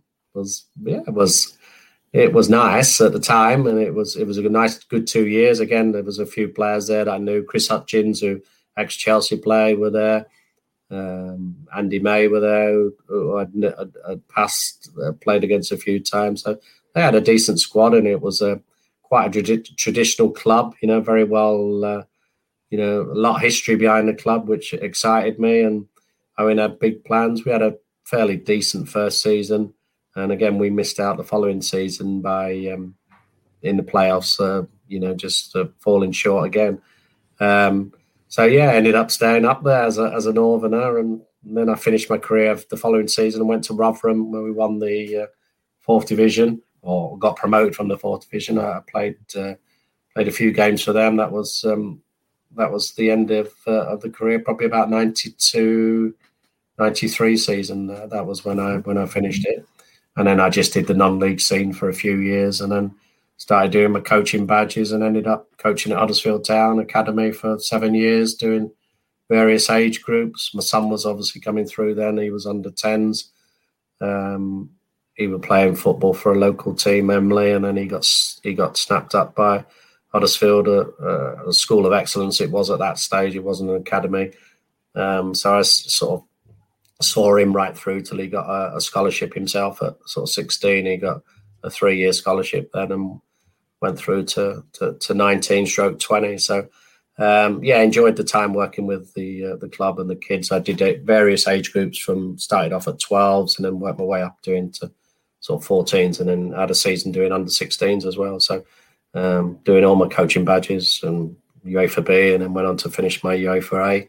nice at the time, and it was a nice good 2 years. Again, there was a few players there that I knew. Chris Hutchins, who ex-Chelsea player, were there. Andy May were there, who I'd played against a few times. So they had a decent squad, and it was quite a traditional club. Very well. A lot of history behind the club, which excited me. And Owen had big plans. We had a fairly decent first season, and again we missed out the following season by in the playoffs. Just falling short again. Ended up staying up there as a Northerner, and then I finished my career the following season and went to Rotherham, where we won the 4th division, or got promoted from the 4th division. I played a few games for them. That was the end of the career, probably about 92, 93 season. That was when I finished it, and then I just did the non-league scene for a few years, and then started doing my coaching badges and ended up coaching at Huddersfield Town Academy for 7 years, doing various age groups. My son was obviously coming through then. He was under 10s. He was playing football for a local team, Emily, and then he got snapped up by Huddersfield, a school of excellence. It was at that stage. It wasn't an academy. So I sort of saw him right through till he got a scholarship himself at sort of 16. He got a 3-year scholarship then, and went through to 19/20. So, enjoyed the time working with the club and the kids. I did various age groups, started off at 12s and then worked my way up doing to sort of 14s, and then had a season doing under 16s as well. So, doing all my coaching badges and UEFA B, and then went on to finish my UEFA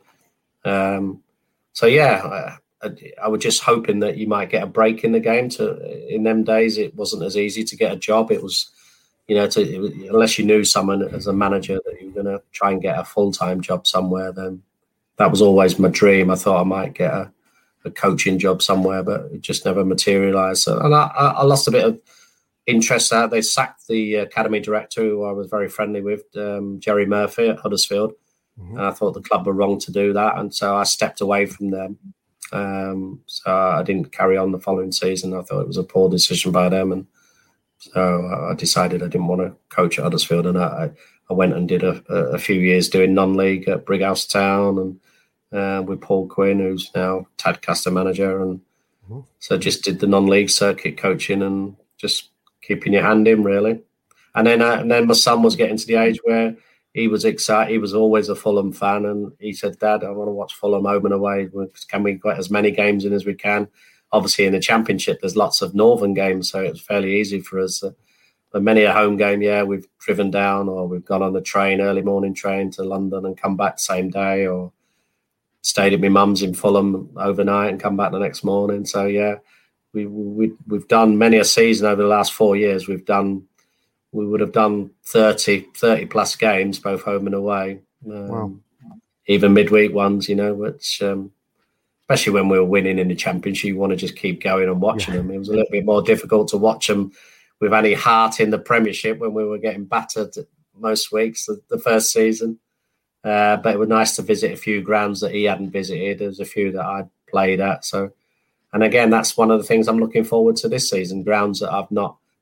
A. I was just hoping that you might get a break in the game. In them days, it wasn't as easy to get a job. It was, unless you knew someone as a manager that you were going to try and get a full-time job somewhere, then that was always my dream. I thought I might get a coaching job somewhere, but it just never materialised. So, and I lost a bit of interest there. They sacked the academy director, who I was very friendly with, Jerry Murphy at Huddersfield. Mm-hmm. And I thought the club were wrong to do that. And so I stepped away from them. So I didn't carry on the following season. I thought it was a poor decision by them, and so I decided I didn't want to coach at Huddersfield, and I went and did a few years doing non-league at Brighouse Town, and with Paul Quinn, who's now Tadcaster manager, and so just did the non-league circuit coaching and just keeping your hand in, really. And then my son was getting to the age where he was excited. He was always a Fulham fan, and he said, "Dad, I want to watch Fulham home and away. Can we get as many games in as we can?" Obviously, in the Championship, there's lots of Northern games, so it's fairly easy for us. But many a home game, we've driven down, or we've gone on the train, early morning train to London, and come back the same day, or stayed at my mum's in Fulham overnight and come back the next morning. So we've done many a season over the last 4 years. We would have done 30 plus games, both home and away. Wow. Even midweek ones, which, especially when we were winning in the Championship, you want to just keep going and watching them. It was a little bit more difficult to watch them with any heart in the Premiership when we were getting battered most weeks, the first season. But it was nice to visit a few grounds that he hadn't visited. There's a few that I'd played at. So, and again, that's one of the things I'm looking forward to this season, grounds that I've not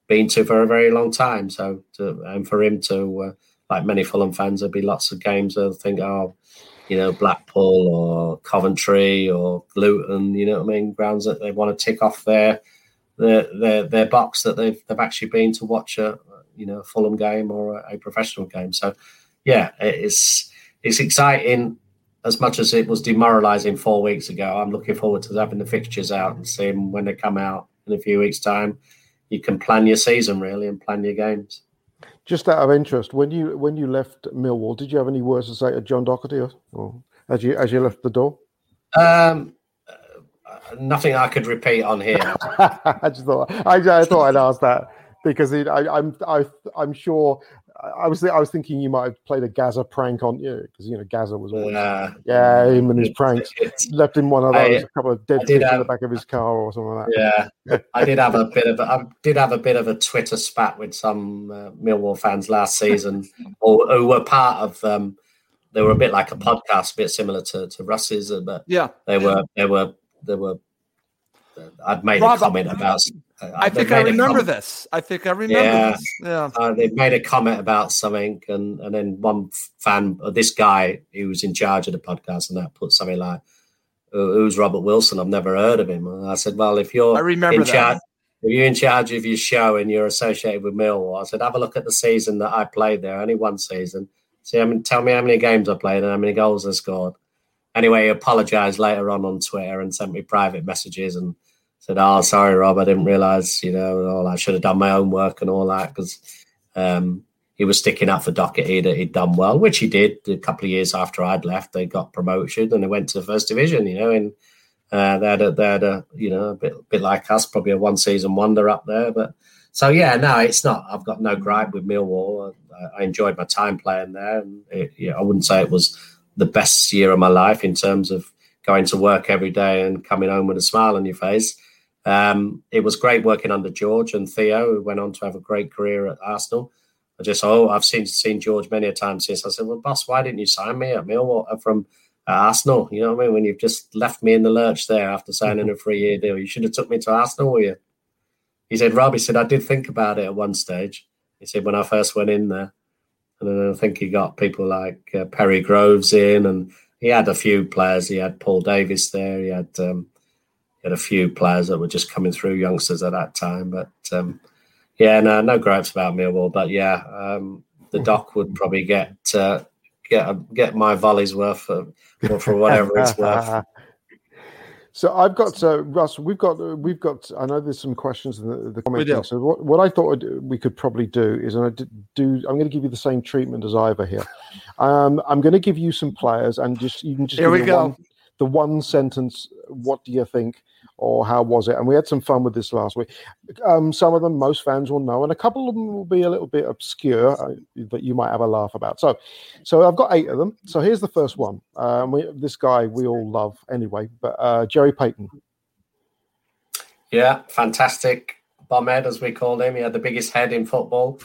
been to for a very long time. So, and for him to, like many Fulham fans, there'd be lots of games they'll think, Blackpool or Coventry or Luton, you know what I mean? Grounds that they want to tick off their box that they've actually been to watch a Fulham game or a professional game. So, yeah, it's exciting as much as it was demoralising 4 weeks ago. I'm looking forward to having the fixtures out and seeing when they come out in a few weeks' time. You can plan your season really and plan your games. Just out of interest, when you left Millwall, did you have any words to say to John Doherty, or as you left the door? Nothing I could repeat on here. I thought I'd ask that because I'm sure. I was thinking you might have played a Gazza prank on you because Gazza was always him and his pranks. Left him one of those, a couple of dead fish in the back of his car or something like that. Yeah, I did have a bit of a Twitter spat with some Millwall fans last season, who were part of. They were a bit like a podcast, a bit similar to Russ's, but they were. I'd made a comment about. I think I remember this. Yeah. They made a comment about something, and then one fan, this guy who was in charge of the podcast, and that put something like, "Who's Robert Wilson? I've never heard of him." And I said, "Well, if you're in charge of your show and you're associated with Millwall," I said, "have a look at the season that I played there. Only one season. Tell me how many games I played and how many goals I scored." Anyway, he apologised later on Twitter and sent me private messages and said, "Oh, sorry, Rob, I didn't realise, I should have done my own work and all that," because he was sticking up for Doherty that he'd done well, which he did. A couple of years after I'd left, they got promotion and they went to the First Division, and they had a bit like us, probably a one-season wonder up there. But so, yeah, no, it's not. I've got no gripe with Millwall. I enjoyed my time playing there. And I wouldn't say it was the best year of my life in terms of going to work every day and coming home with a smile on your face. It was great working under George and Theo, who went on to have a great career at Arsenal. I've seen George many a time since. I said, "Well, boss, why didn't you sign me at Millwall from Arsenal? You know what I mean? When you've just left me in the lurch there after signing a 3-year deal, you should have took me to Arsenal, were you?" He said, "Rob," he said, "I did think about it at one stage." He said, "When I first went in there." And then I think he got people like Perry Groves in, and he had a few players. He had Paul Davis there. He had a few players that were just coming through, youngsters at that time. But no gripes about Millwall. But the Doc would probably get my volley's worth for whatever it's worth. So I've got Russ. We've got. I know there's some questions in the comments. So what I thought we could probably do is, I'm going to give you the same treatment as Ivor here. I'm going to give you some players, and you can just here we go. The one sentence. What do you think, or how was it? And we had some fun with this last week. Some of them most fans will know, and a couple of them will be a little bit obscure that you might have a laugh about. So I've got 8 of them. So here's the first one. This guy we all love anyway, but Jerry Payton. Yeah, fantastic bombhead, as we called him. He had the biggest head in football.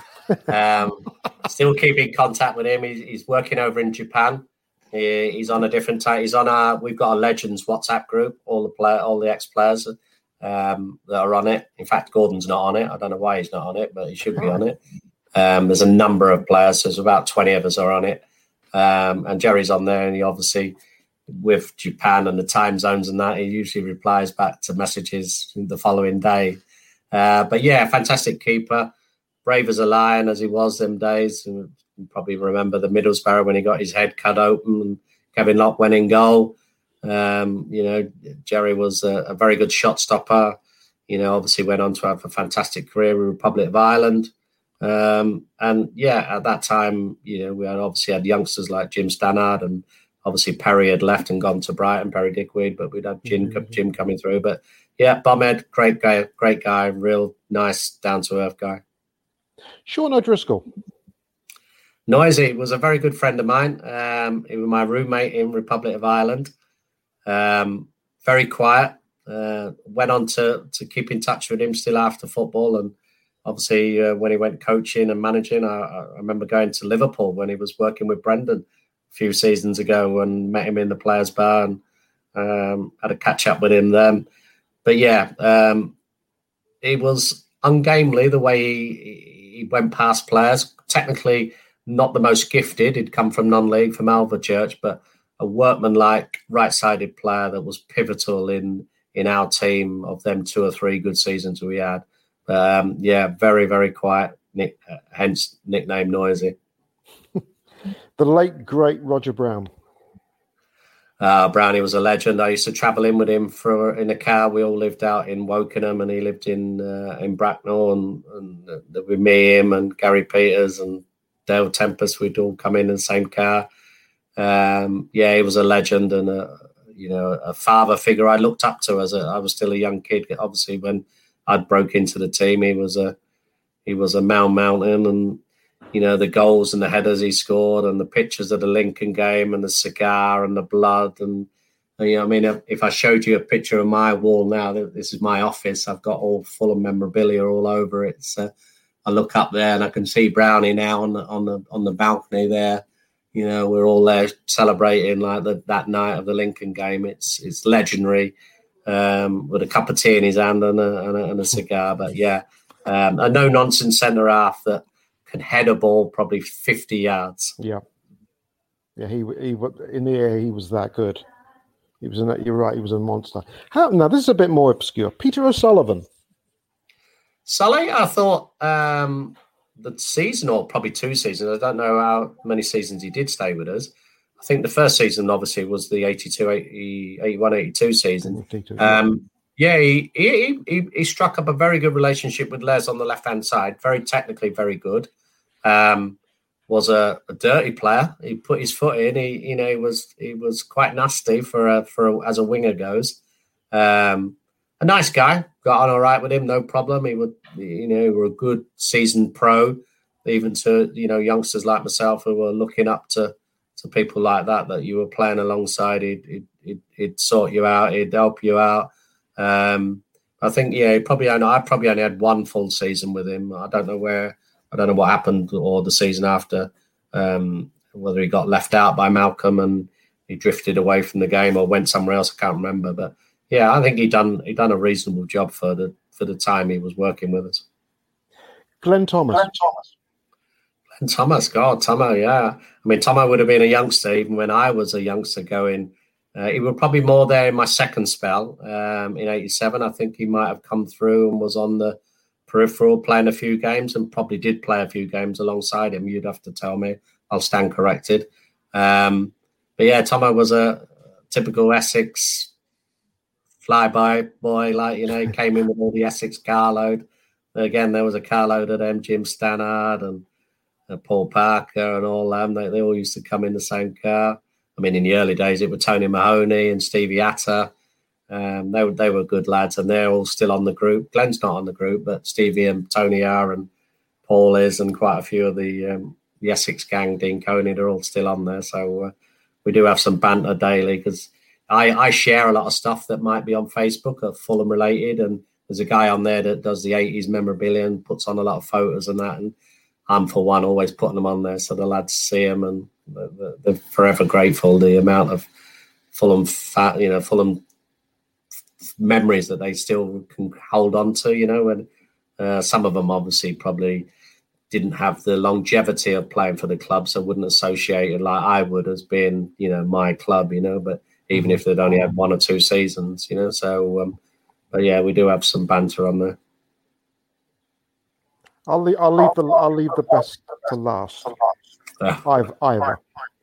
Still keep in contact with him. He's working over in Japan. He's on a different type. We've got a Legends WhatsApp group. All the ex-players that are on it. In fact, Gordon's not on it. I don't know why he's not on it, but he should be on it. There's a number of players. There's about 20 of us are on it. And Jerry's on there, and he obviously, with Japan and the time zones and that, he usually replies back to messages the following day. But yeah, fantastic keeper. Brave as a lion as he was them days. And you probably remember the Middlesbrough when he got his head cut open and Kevin Locke went in goal. Jerry was a very good shot stopper. Obviously went on to have a fantastic career in Republic of Ireland. At that time, we had youngsters like Jim Stannard, and obviously Perry had left and gone to Brighton, Perry Dickweed, but we'd had Jim coming through. But yeah, Bombhead, great guy, real nice, down-to-earth guy. Sean O'Driscoll. Noisy was a very good friend of mine. He was my roommate in Republic of Ireland. Very quiet. Went on to keep in touch with him still after football. And obviously when he went coaching and managing, I remember going to Liverpool when he was working with Brendan a few seasons ago and met him in the Players' Bar and had a catch up with him then. But yeah, he was ungamely the way he went past players. Technically, not the most gifted. He'd come from non-league, from Alvechurch, but a workman-like, right-sided player that was pivotal in our team of them 2 or 3 good seasons we had. Very, very quiet, hence nickname Noisy. The late, great Roger Brown. Brownie was a legend. I used to travel in with him in a car. We all lived out in Wokingham, and he lived in Bracknell, and with me, him, and Gary Peters and Dale Tempest. We'd all come in the same car. He was a legend and a father figure I looked up to I was still a young kid. Obviously, when I'd broke into the team, he was a mountain, and the goals and the headers he scored, and the pictures of the Lincoln game, and the cigar and the blood, and if I showed you a picture of my wall now, this is my office. I've got all Fulham memorabilia all over it. So I look up there and I can see Brownie now on the balcony there. We're all there celebrating like that night of the Lincoln game. It's legendary, with a cup of tea in his hand and a cigar. But a no nonsense centre half that could head a ball probably 50 yards. Yeah. He in the air he was that good. You're right. He was a monster. Now this is a bit more obscure. Peter O'Sullivan. Sully, I thought the season, or probably 2 seasons. I don't know how many seasons he did stay with us. I think the first season obviously was the 81-82 season. He struck up a very good relationship with Les on the left-hand side. Very technically, very good. Was a dirty player. He put his foot in. He was quite nasty for as a winger goes. A nice guy. Got on all right with him, no problem. He would, were a good seasoned pro, even to youngsters like myself who were looking up to people like that you were playing alongside. He'd sort you out. He'd help you out. I think I probably only had 1 full season with him. I don't know what happened or the season after, whether he got left out by Malcolm and he drifted away from the game or went somewhere else. I can't remember, but I think he done a reasonable job for the time he was working with us. Glenn Thomas. Glenn Thomas, God, Tomo, yeah. I mean, Tomo would have been a youngster even when I was a youngster going. He was probably more there in my second spell in 87. I think he might have come through and was on the peripheral playing a few games, and probably did play a few games alongside him. You'd have to tell me. I'll stand corrected. But Tomo was a typical Essex flyby boy, he came in with all the Essex carload. Again, there was a carload of them, Jim Stannard and Paul Parker and all them. They all used to come in the same car. I mean, in the early days, it was Tony Mahoney and Stevie Atta. They were good lads, and they're all still on the group. Glenn's not on the group, but Stevie and Tony are, and Paul is, and quite a few of the Essex gang, Dean Coney, they're all still on there. So we do have some banter daily because I share a lot of stuff that might be on Facebook of Fulham related, and there's a guy on there that does the 80s memorabilia and puts on a lot of photos and that, and I'm for one always putting them on there so the lads see them, and they're forever grateful the amount of Fulham Fulham memories that they still can hold on to, and some of them obviously probably didn't have the longevity of playing for the club, so wouldn't associate it like I would as being, my club, but even if they'd only had 1 or 2 seasons, so, but we do have some banter on there. I'll leave the best to last. Ivor.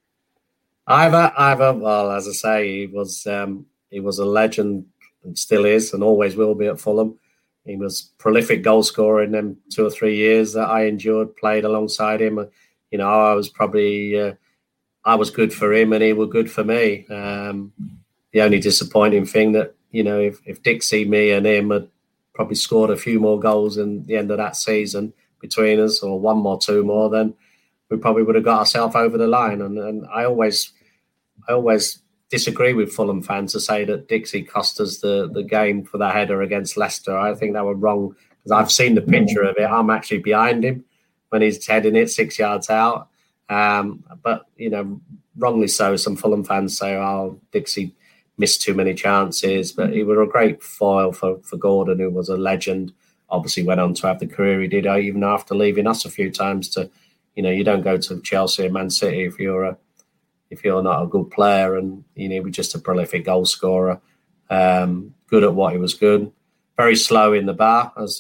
Well, as I say, he was a legend and still is and always will be at Fulham. He was prolific goal scorer in them 2 or 3 years that I endured, played alongside him. I was probably I was good for him and he was good for me. The only disappointing thing that, if Dixie, me and him had probably scored a few more goals in the end of that season between us, or 1 more, 2 more, then we probably would have got ourselves over the line. And I always disagree with Fulham fans to say that Dixie cost us the game for that header against Leicester. I think they were wrong because I've seen the picture of it. I'm actually behind him when he's heading it 6 yards out. But, wrongly so, some Fulham fans say, Dixie missed too many chances. But he was a great foil for Gordon, who was a legend. obviously went on to have the career he did, even after leaving us a few times. To, you don't go to Chelsea and Man City if you're not a good player, and he was just a prolific goal scorer, good at what he was good, very slow in the bar, as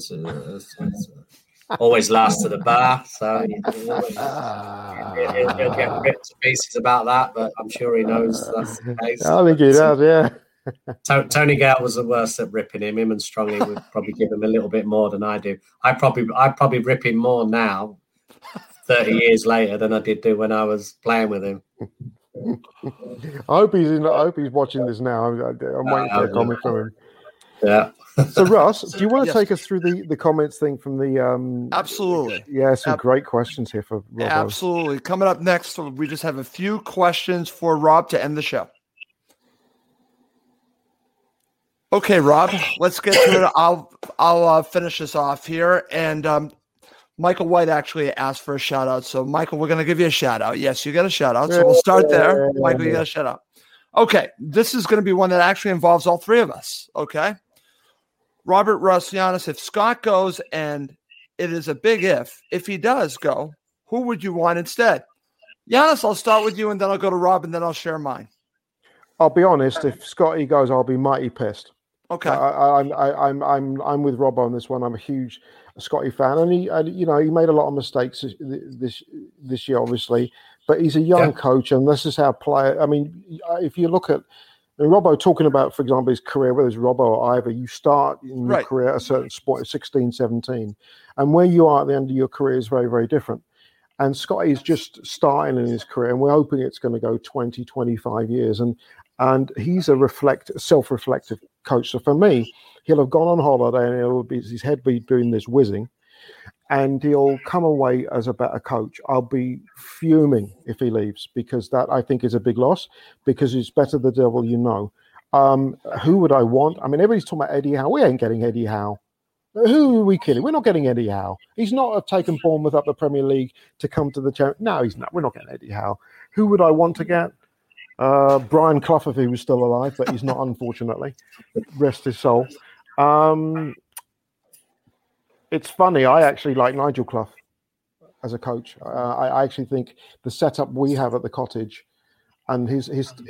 always last to the bar, so he'll get ripped to pieces about that, but I'm sure he knows that's the case. I think he does, yeah. Tony Gale was the worst at ripping him. Him and Strongy would probably give him a little bit more than I do. I probably rip him more now, 30 years later, than I did do when I was playing with him. I hope he's watching this now. I'm waiting for a comment from him. Yeah. So, Russ, do you want to take us through the comments thing from the... Absolutely. Yeah, some great questions here for Rob. Absolutely. Coming up next, we just have a few questions for Rob to end the show. Okay, Rob, let's get to it. I'll finish this off here. And Michael White actually asked for a shout-out. So, Michael, we're going to give you a shout-out. Yes, you got a shout-out. So we'll start there. Michael, you got a shout-out. Okay, this is going to be one that actually involves all three of us, okay? Robert, Russ, Giannis, if Scott goes, and it is a big if he does go, who would you want instead? Giannis, I'll start with you, and then I'll go to Rob, and then I'll share mine. I'll be honest, if Scotty goes, I'll be mighty pissed. Okay. I'm with Rob on this one. I'm a huge Scotty fan, and he made a lot of mistakes this year, obviously, but he's a young coach, and this is how player. I mean, if you look at Robbo talking about, for example, his career, whether it's Robbo or Ivor, you start in your career at a certain spot at 16, 17. And where you are at the end of your career is very, very different. And Scotty is just starting in his career, and we're hoping it's going to go 20, 25 years. And he's a self-reflective coach. So for me, he'll have gone on holiday and his head be doing this whizzing, and he'll come away as a better coach. I'll be fuming if he leaves, because that, I think, is a big loss, because it's better the devil you know. Who would I want? I mean, everybody's talking about Eddie Howe. We ain't getting Eddie Howe. Who are we kidding? We're not getting Eddie Howe. He's not taken Bournemouth up the Premier League to come to the Champions. No, he's not. We're not getting Eddie Howe. Who would I want to get? Brian Clough, if he was still alive, but he's not, unfortunately. Rest his soul. It's funny. I actually like Nigel Clough as a coach. I actually think the setup we have at the Cottage and his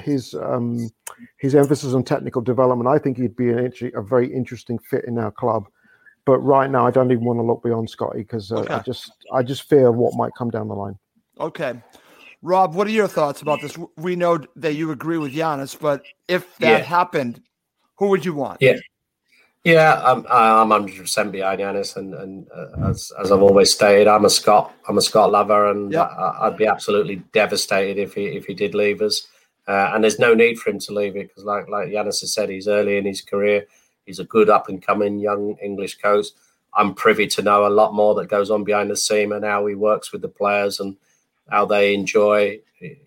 emphasis on technical development, I think he'd be a very interesting fit in our club. But right now, I don't even want to look beyond Scotty, because I just fear what might come down the line. Okay. Rob, what are your thoughts about this? We know that you agree with Giannis, but if that happened, who would you want? Yeah, I'm 100% behind Giannis, and as I've always stated, I'm a Scott lover, and I'd be absolutely devastated if he did leave us. And there's no need for him to leave it, because like Giannis has said, he's early in his career. He's a good up and coming young English coach. I'm privy to know a lot more that goes on behind the scene, and how he works with the players and how they enjoy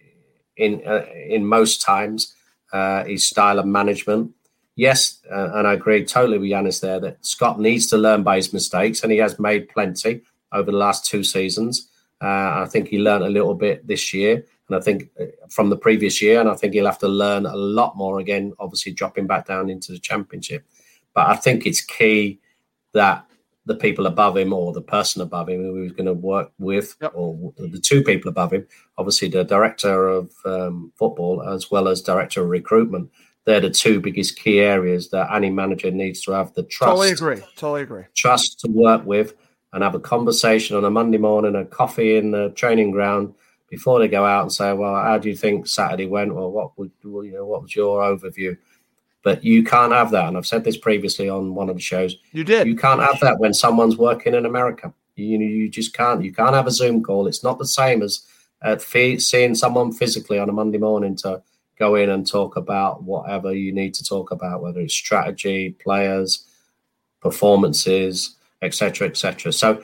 in most times his style of management. Yes, and I agree totally with Giannis there that Scott needs to learn by his mistakes, and he has made plenty over the last 2 seasons. I think he learned a little bit this year, and I think from the previous year, and I think he'll have to learn a lot more again, obviously dropping back down into the Championship. But I think it's key that the people above him, or the person above him who he's going to work with, or the 2 people above him, obviously the director of football as well as director of recruitment, they're the 2 biggest key areas that any manager needs to have the trust. Totally agree. Trust to work with, and have a conversation on a Monday morning, a coffee in the training ground before they go out, and say, well, how do you think Saturday went? Well, what was your overview? But you can't have that. And I've said this previously on one of the shows. You did. You can't have that when someone's working in America. You just can't. You can't have a Zoom call. It's not the same as seeing someone physically on a Monday morning to go in and talk about whatever you need to talk about, whether it's strategy, players, performances, etc., etc. So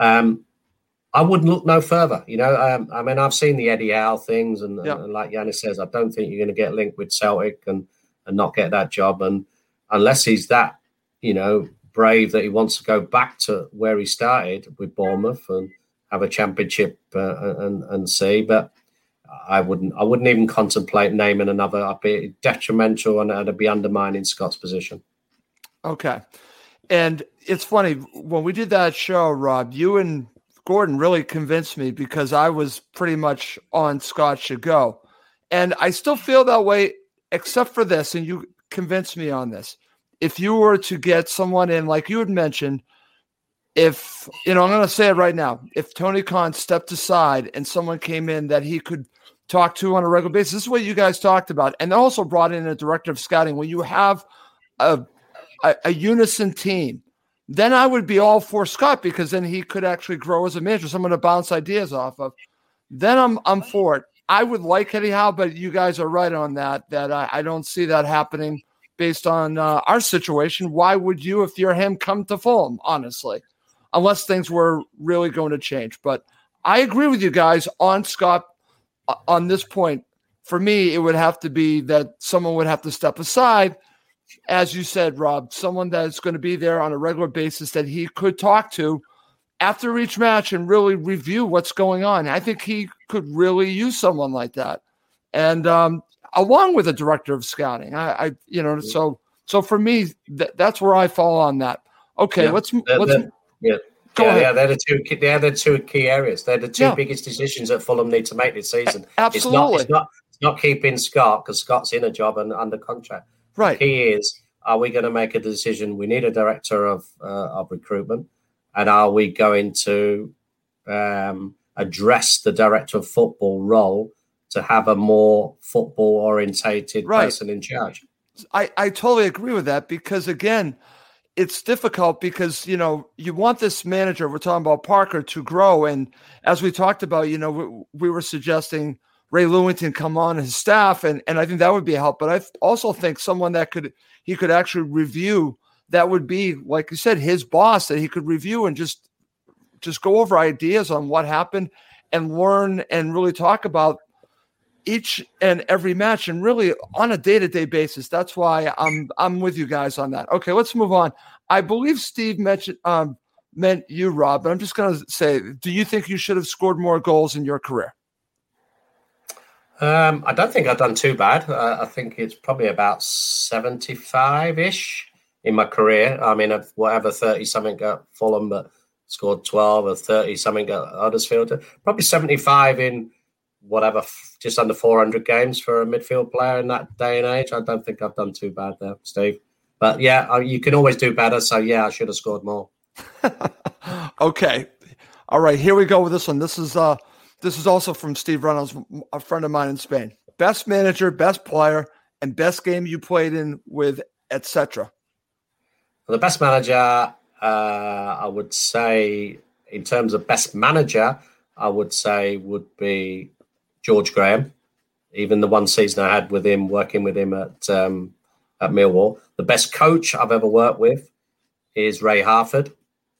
I wouldn't look no further. I mean, I've seen the Eddie Howe things, and like Giannis says, I don't think you're going to get linked with Celtic and not get that job. And unless he's that, brave that he wants to go back to where he started with Bournemouth and have a Championship and see. But I wouldn't even contemplate naming another. I'd be detrimental, and I'd be undermining Scott's position. Okay. And it's funny. When we did that show, Rob, you and Gordon really convinced me because I was pretty much on Scott should go. And I still feel that way, except for this, and you convinced me on this. If you were to get someone in, like you had mentioned, if, I'm going to say it right now, if Tony Khan stepped aside and someone came in that he could talk to on a regular basis, this is what you guys talked about, and also brought in a director of scouting, when you have a unison team, then I would be all for Scott, because then he could actually grow as a manager, someone to bounce ideas off of. Then I'm for it. I would like Eddie Howe, but you guys are right on that I don't see that happening based on our situation. Why would you, if you're him, come to Fulham, honestly, unless things were really going to change? But I agree with you guys on Scott on this point. For me, it would have to be that someone would have to step aside, as you said, Rob, someone that's going to be there on a regular basis that he could talk to after each match and really review what's going on. I think he could really use someone like that. And along with a director of scouting, so for me, that's where I fall on that. Okay, let's go ahead. Yeah, they're the two key areas. They're the two biggest decisions that Fulham need to make this season. Absolutely. It's not keeping Scott, because Scott's in a job and under contract. Right. The key is, are we going to make a decision? We need a director of recruitment. And are we going to address the director of football role to have a more football-orientated person in charge? I totally agree with that, because, again, it's difficult because, you want this manager, we're talking about Parker, to grow. And as we talked about, we were suggesting Ray Lewington come on his staff, and I think that would be a help. But I also think someone that he could actually review, that would be, like you said, his boss, that he could review and just go over ideas on what happened and learn and really talk about each and every match, and really on a day-to-day basis. That's why I'm with you guys on that. Okay, let's move on. I believe Steve meant you, Rob, but I'm just going to say, do you think you should have scored more goals in your career? I don't think I've done too bad. I think it's probably about 75-ish in my career. I mean, whatever, 30-something at Fulham, but scored 12 or 30-something at Huddersfield. Probably 75 in whatever, just under 400 games for a midfield player in that day and age. I don't think I've done too bad there, Steve. But yeah, you can always do better. So yeah, I should have scored more. Okay. All right, here we go with this one. This is also from Steve Reynolds, a friend of mine in Spain. Best manager, best player, and best game you played in with, etc. The best manager, I would say, in terms of best manager, I would say would be George Graham. Even the one season I had with him, working with him at Millwall. The best coach I've ever worked with is Ray Harford.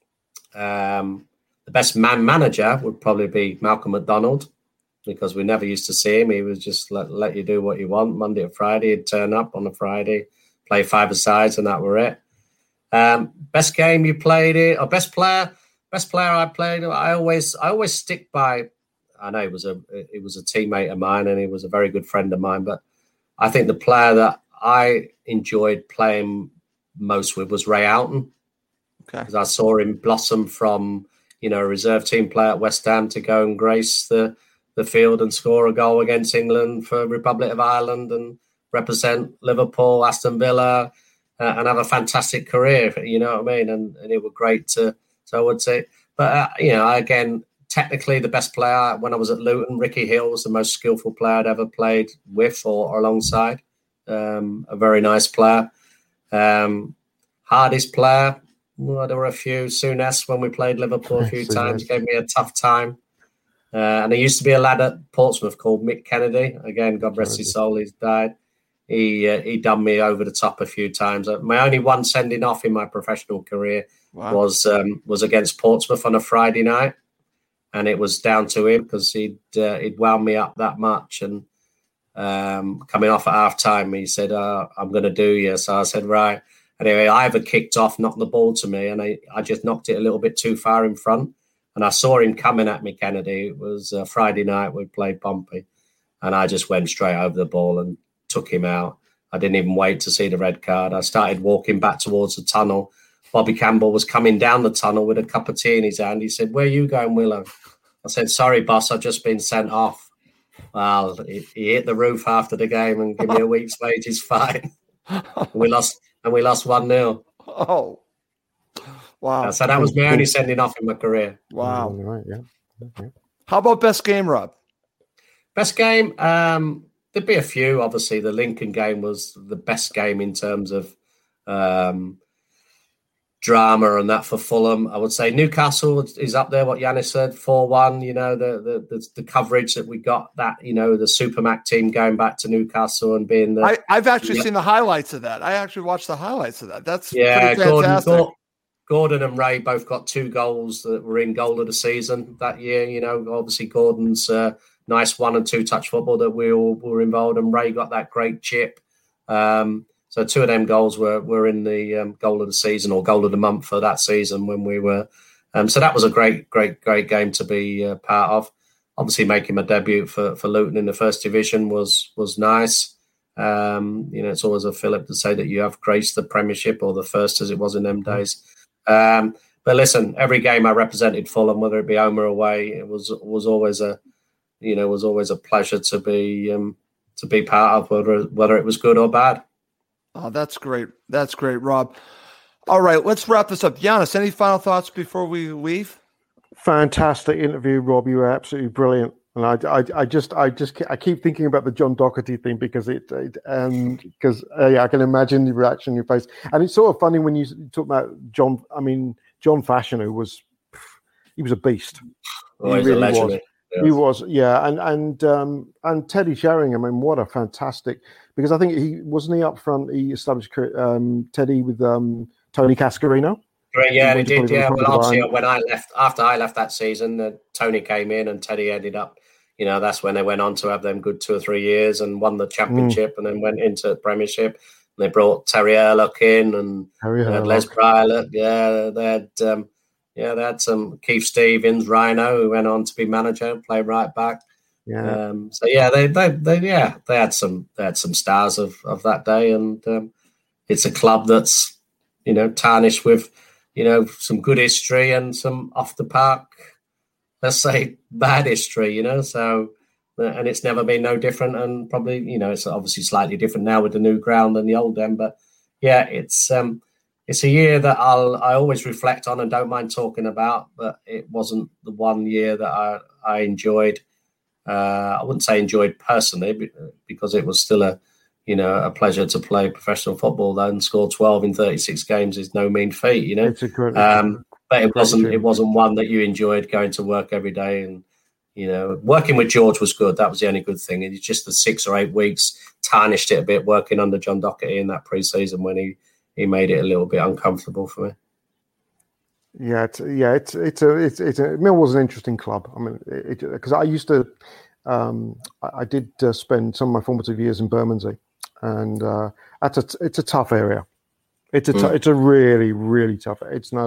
The best manager would probably be Malcolm McDonald, because we never used to see him. He was just let you do what you want. Monday to Friday, he'd turn up on a Friday, play five-a-sides, and that were it. Best game you played it, or best player I played. I always stick by. I know he was a teammate of mine, and he was a very good friend of mine. But I think the player that I enjoyed playing most with was Ray Houghton, because I saw him blossom from a reserve team player at West Ham to go and grace the field and score a goal against England for Republic of Ireland and represent Liverpool, Aston Villa, and have a fantastic career. You know what I mean? And it was great to. So I would say, but again, technically the best player when I was at Luton, Ricky Hill was the most skillful player I'd ever played with or alongside. A very nice player. Hardest player. Well, there were a few. Souness, when we played Liverpool a few times, gave me a tough time. And there used to be a lad at Portsmouth called Mick Kennedy. Again, God rest his soul, he's died. He done me over the top a few times. My only one sending off in my professional career was against Portsmouth on a Friday night, and it was down to him because he'd wound me up that much. And coming off at half time, he said, "I'm going to do you." So I said, "Right." Anyway, Ivor kicked off, knocked the ball to me, and I just knocked it a little bit too far in front. And I saw him coming at me, Kennedy. It was Friday night, we played Pompey. And I just went straight over the ball and took him out. I didn't even wait to see the red card. I started walking back towards the tunnel, Bobby Campbell was coming down the tunnel with a cup of tea in his hand. He said, "Where are you going, Willow?" I said, "Sorry, boss, I've just been sent off." Well, he hit the roof after the game and give me a week's wages fine. We lost 1-0. Oh, wow! So that was my only sending off in my career. Wow. Right, yeah. How about best game, Rob? Best game? There'd be a few. Obviously, the Lincoln game was the best game in terms of drama and that for Fulham. I would say Newcastle is up there. What Yanis said, 4-1. You know, the coverage that we got. That, you know, the Supermac team going back to Newcastle and being the. I've actually seen the highlights of that. I actually watched the highlights of that. That's pretty fantastic. Gordon and Ray both got 2 goals that were in goal of the season that year. You know, obviously Gordon's nice 1 and 2 touch football that we all were involved, and Ray got that great chip. So 2 of them goals were in the goal of the season or goal of the month for that season when we were. So that was a great game to be part of. Obviously, making my debut for Luton in the first division was nice. You know, it's always a fillip to say that you have graced the Premiership or the first as it was in them days. But listen, every game I represented Fulham, whether it be home or away, it was always a pleasure to be part of, whether it was good or bad. Oh, that's great. That's great, Rob. All right, let's wrap this up. Yanis, any final thoughts before we leave? Fantastic interview, Rob. You were absolutely brilliant. And I keep thinking about the John Doherty thing because I can imagine the reaction on your face. And it's sort of funny when you talk about John. I mean, John Fashanu was a beast. Oh, he's really a legend. Yes. He was, yeah, and Teddy Sheringham. I mean, what a fantastic! Because I think he up front. He established Teddy with Tony Cascarino. Yeah, he did. Yeah, well, obviously, after I left that season, Tony came in and Teddy ended up. You know, that's when they went on to have them good 2 or 3 years and won the championship and then went into the Premiership. And they brought Terry Ehrlich in and Les Bryler. Yeah, they had some Keith Stevens, Rhino, who went on to be manager, play right back. Yeah. So yeah, they had some stars of that day, and it's a club that's, you know, tarnished with, you know, some good history and some off the park, let's say, bad history, you know. So, and it's never been no different, and probably, you know, it's obviously slightly different now with the new ground than the old end, but yeah, it's a year that I always reflect on and don't mind talking about, but it wasn't the one year that I enjoyed. I wouldn't say enjoyed personally, because it was still a pleasure to play professional football. Then score 12 in 36 games is no mean feat, you know. It's a great, but it wasn't one that you enjoyed going to work every day. And, you know, working with George was good. That was the only good thing. It's just the 6 or 8 weeks tarnished it a bit working under John Doherty in that pre-season when he made it a little bit uncomfortable for me. Yeah, Millwall's an interesting club. I mean, because I used to, I did spend some of my formative years in Bermondsey, and it's a tough area. It's a really, really tough.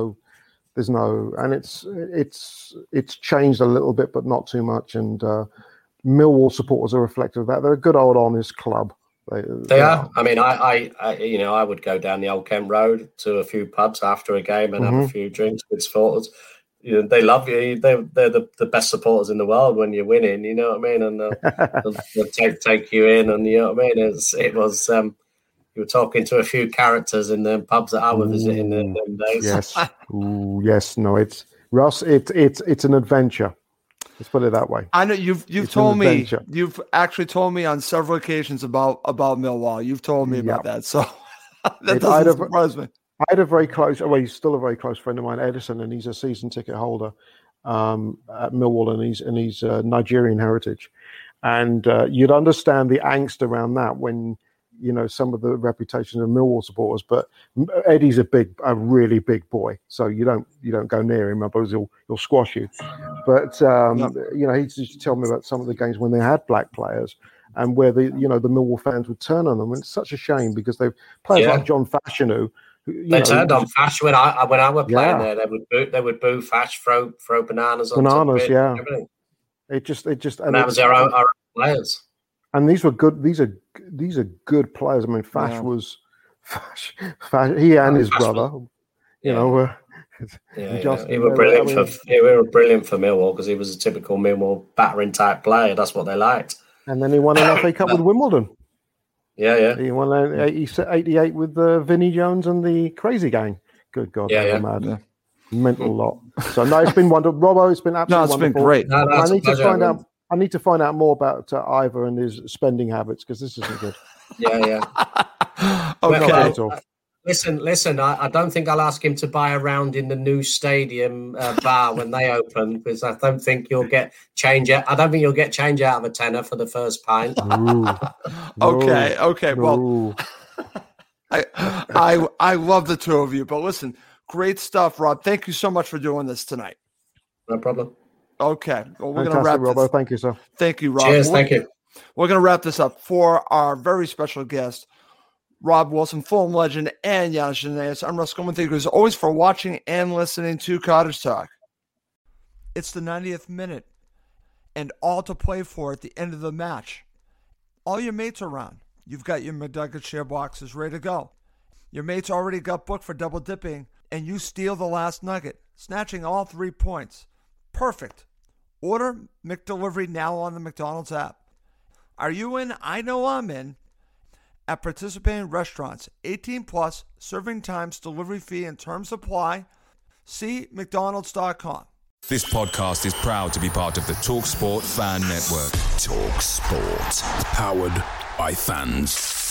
It's changed a little bit, but not too much. And Millwall supporters are reflective of that. They're a good old honest club. They are. I mean, I would go down the Old Kent Road to a few pubs after a game and have a few drinks with supporters. You know, they love you. They're the best supporters in the world when you're winning. You know what I mean? And they'll take you in, and you know what I mean. It was. You were talking to a few characters in the pubs that I was visiting in them days. Yes. Yes. No. It's Russ. It's an adventure. Let's put it that way. I know you've told me, you've actually told me on several occasions about Millwall. You've told me about that. So that doesn't surprise me. I had a very close, he's still a very close friend of mine, Edison, and he's a season ticket holder at Millwall, and he's Nigerian heritage. And you'd understand the angst around that when, you know, some of the reputations of Millwall supporters, but Eddie's a really big boy, so you don't go near him, otherwise he'll squash you. But you know, he used to tell me about some of the games when they had black players and where the Millwall fans would turn on them, and it's such a shame because they've players like John Fashanu. They turned on Fash when I were playing there. They would boo Fash, throw bananas on bananas, yeah. It just and that was our own players. And these were good. These are good players. I mean, Fash was Fash. He and his brother. You know, he was brilliant for Millwall because he was a typical Millwall battering type player. That's what they liked. And then he won an FA Cup with Wimbledon. Yeah. He won 88 with Vinnie Jones and the Crazy Gang. Good God, mad. Yeah. Mental lot. So no, it's been wonderful, Robbo. It's been absolutely wonderful. Been great. No, I need to find out more about Ivor and his spending habits because this isn't good. Yeah. Okay. Listen. I don't think I'll ask him to buy a round in the new stadium bar when they open because I don't think you'll get change. I don't think you'll get change out of a tenner for the first pint. Okay. Well, I love the two of you, but listen, great stuff, Rob. Thank you so much for doing this tonight. No problem. Okay. Well, we're going to wrap Robbo. Thank you, sir. Thank you, Rob. Cheers. Thank you. We're going to wrap this up for our very special guest, Rob Wilson, Fulham legend, and Giannis Janaeus. I'm Russ Goldman. Thank you as always for watching and listening to Cottage Talk. It's the 90th minute, and all to play for at the end of the match. All your mates are around. You've got your McNugget share boxes ready to go. Your mates already got booked for double dipping, and you steal the last nugget, snatching all 3 points. Perfect. Order McDelivery now on the McDonald's app. Are you in? I know I'm in. At participating restaurants, 18 plus, serving times, delivery fee, and terms apply. See McDonald's.com. This podcast is proud to be part of the TalkSport Fan Network. TalkSport. Powered by fans.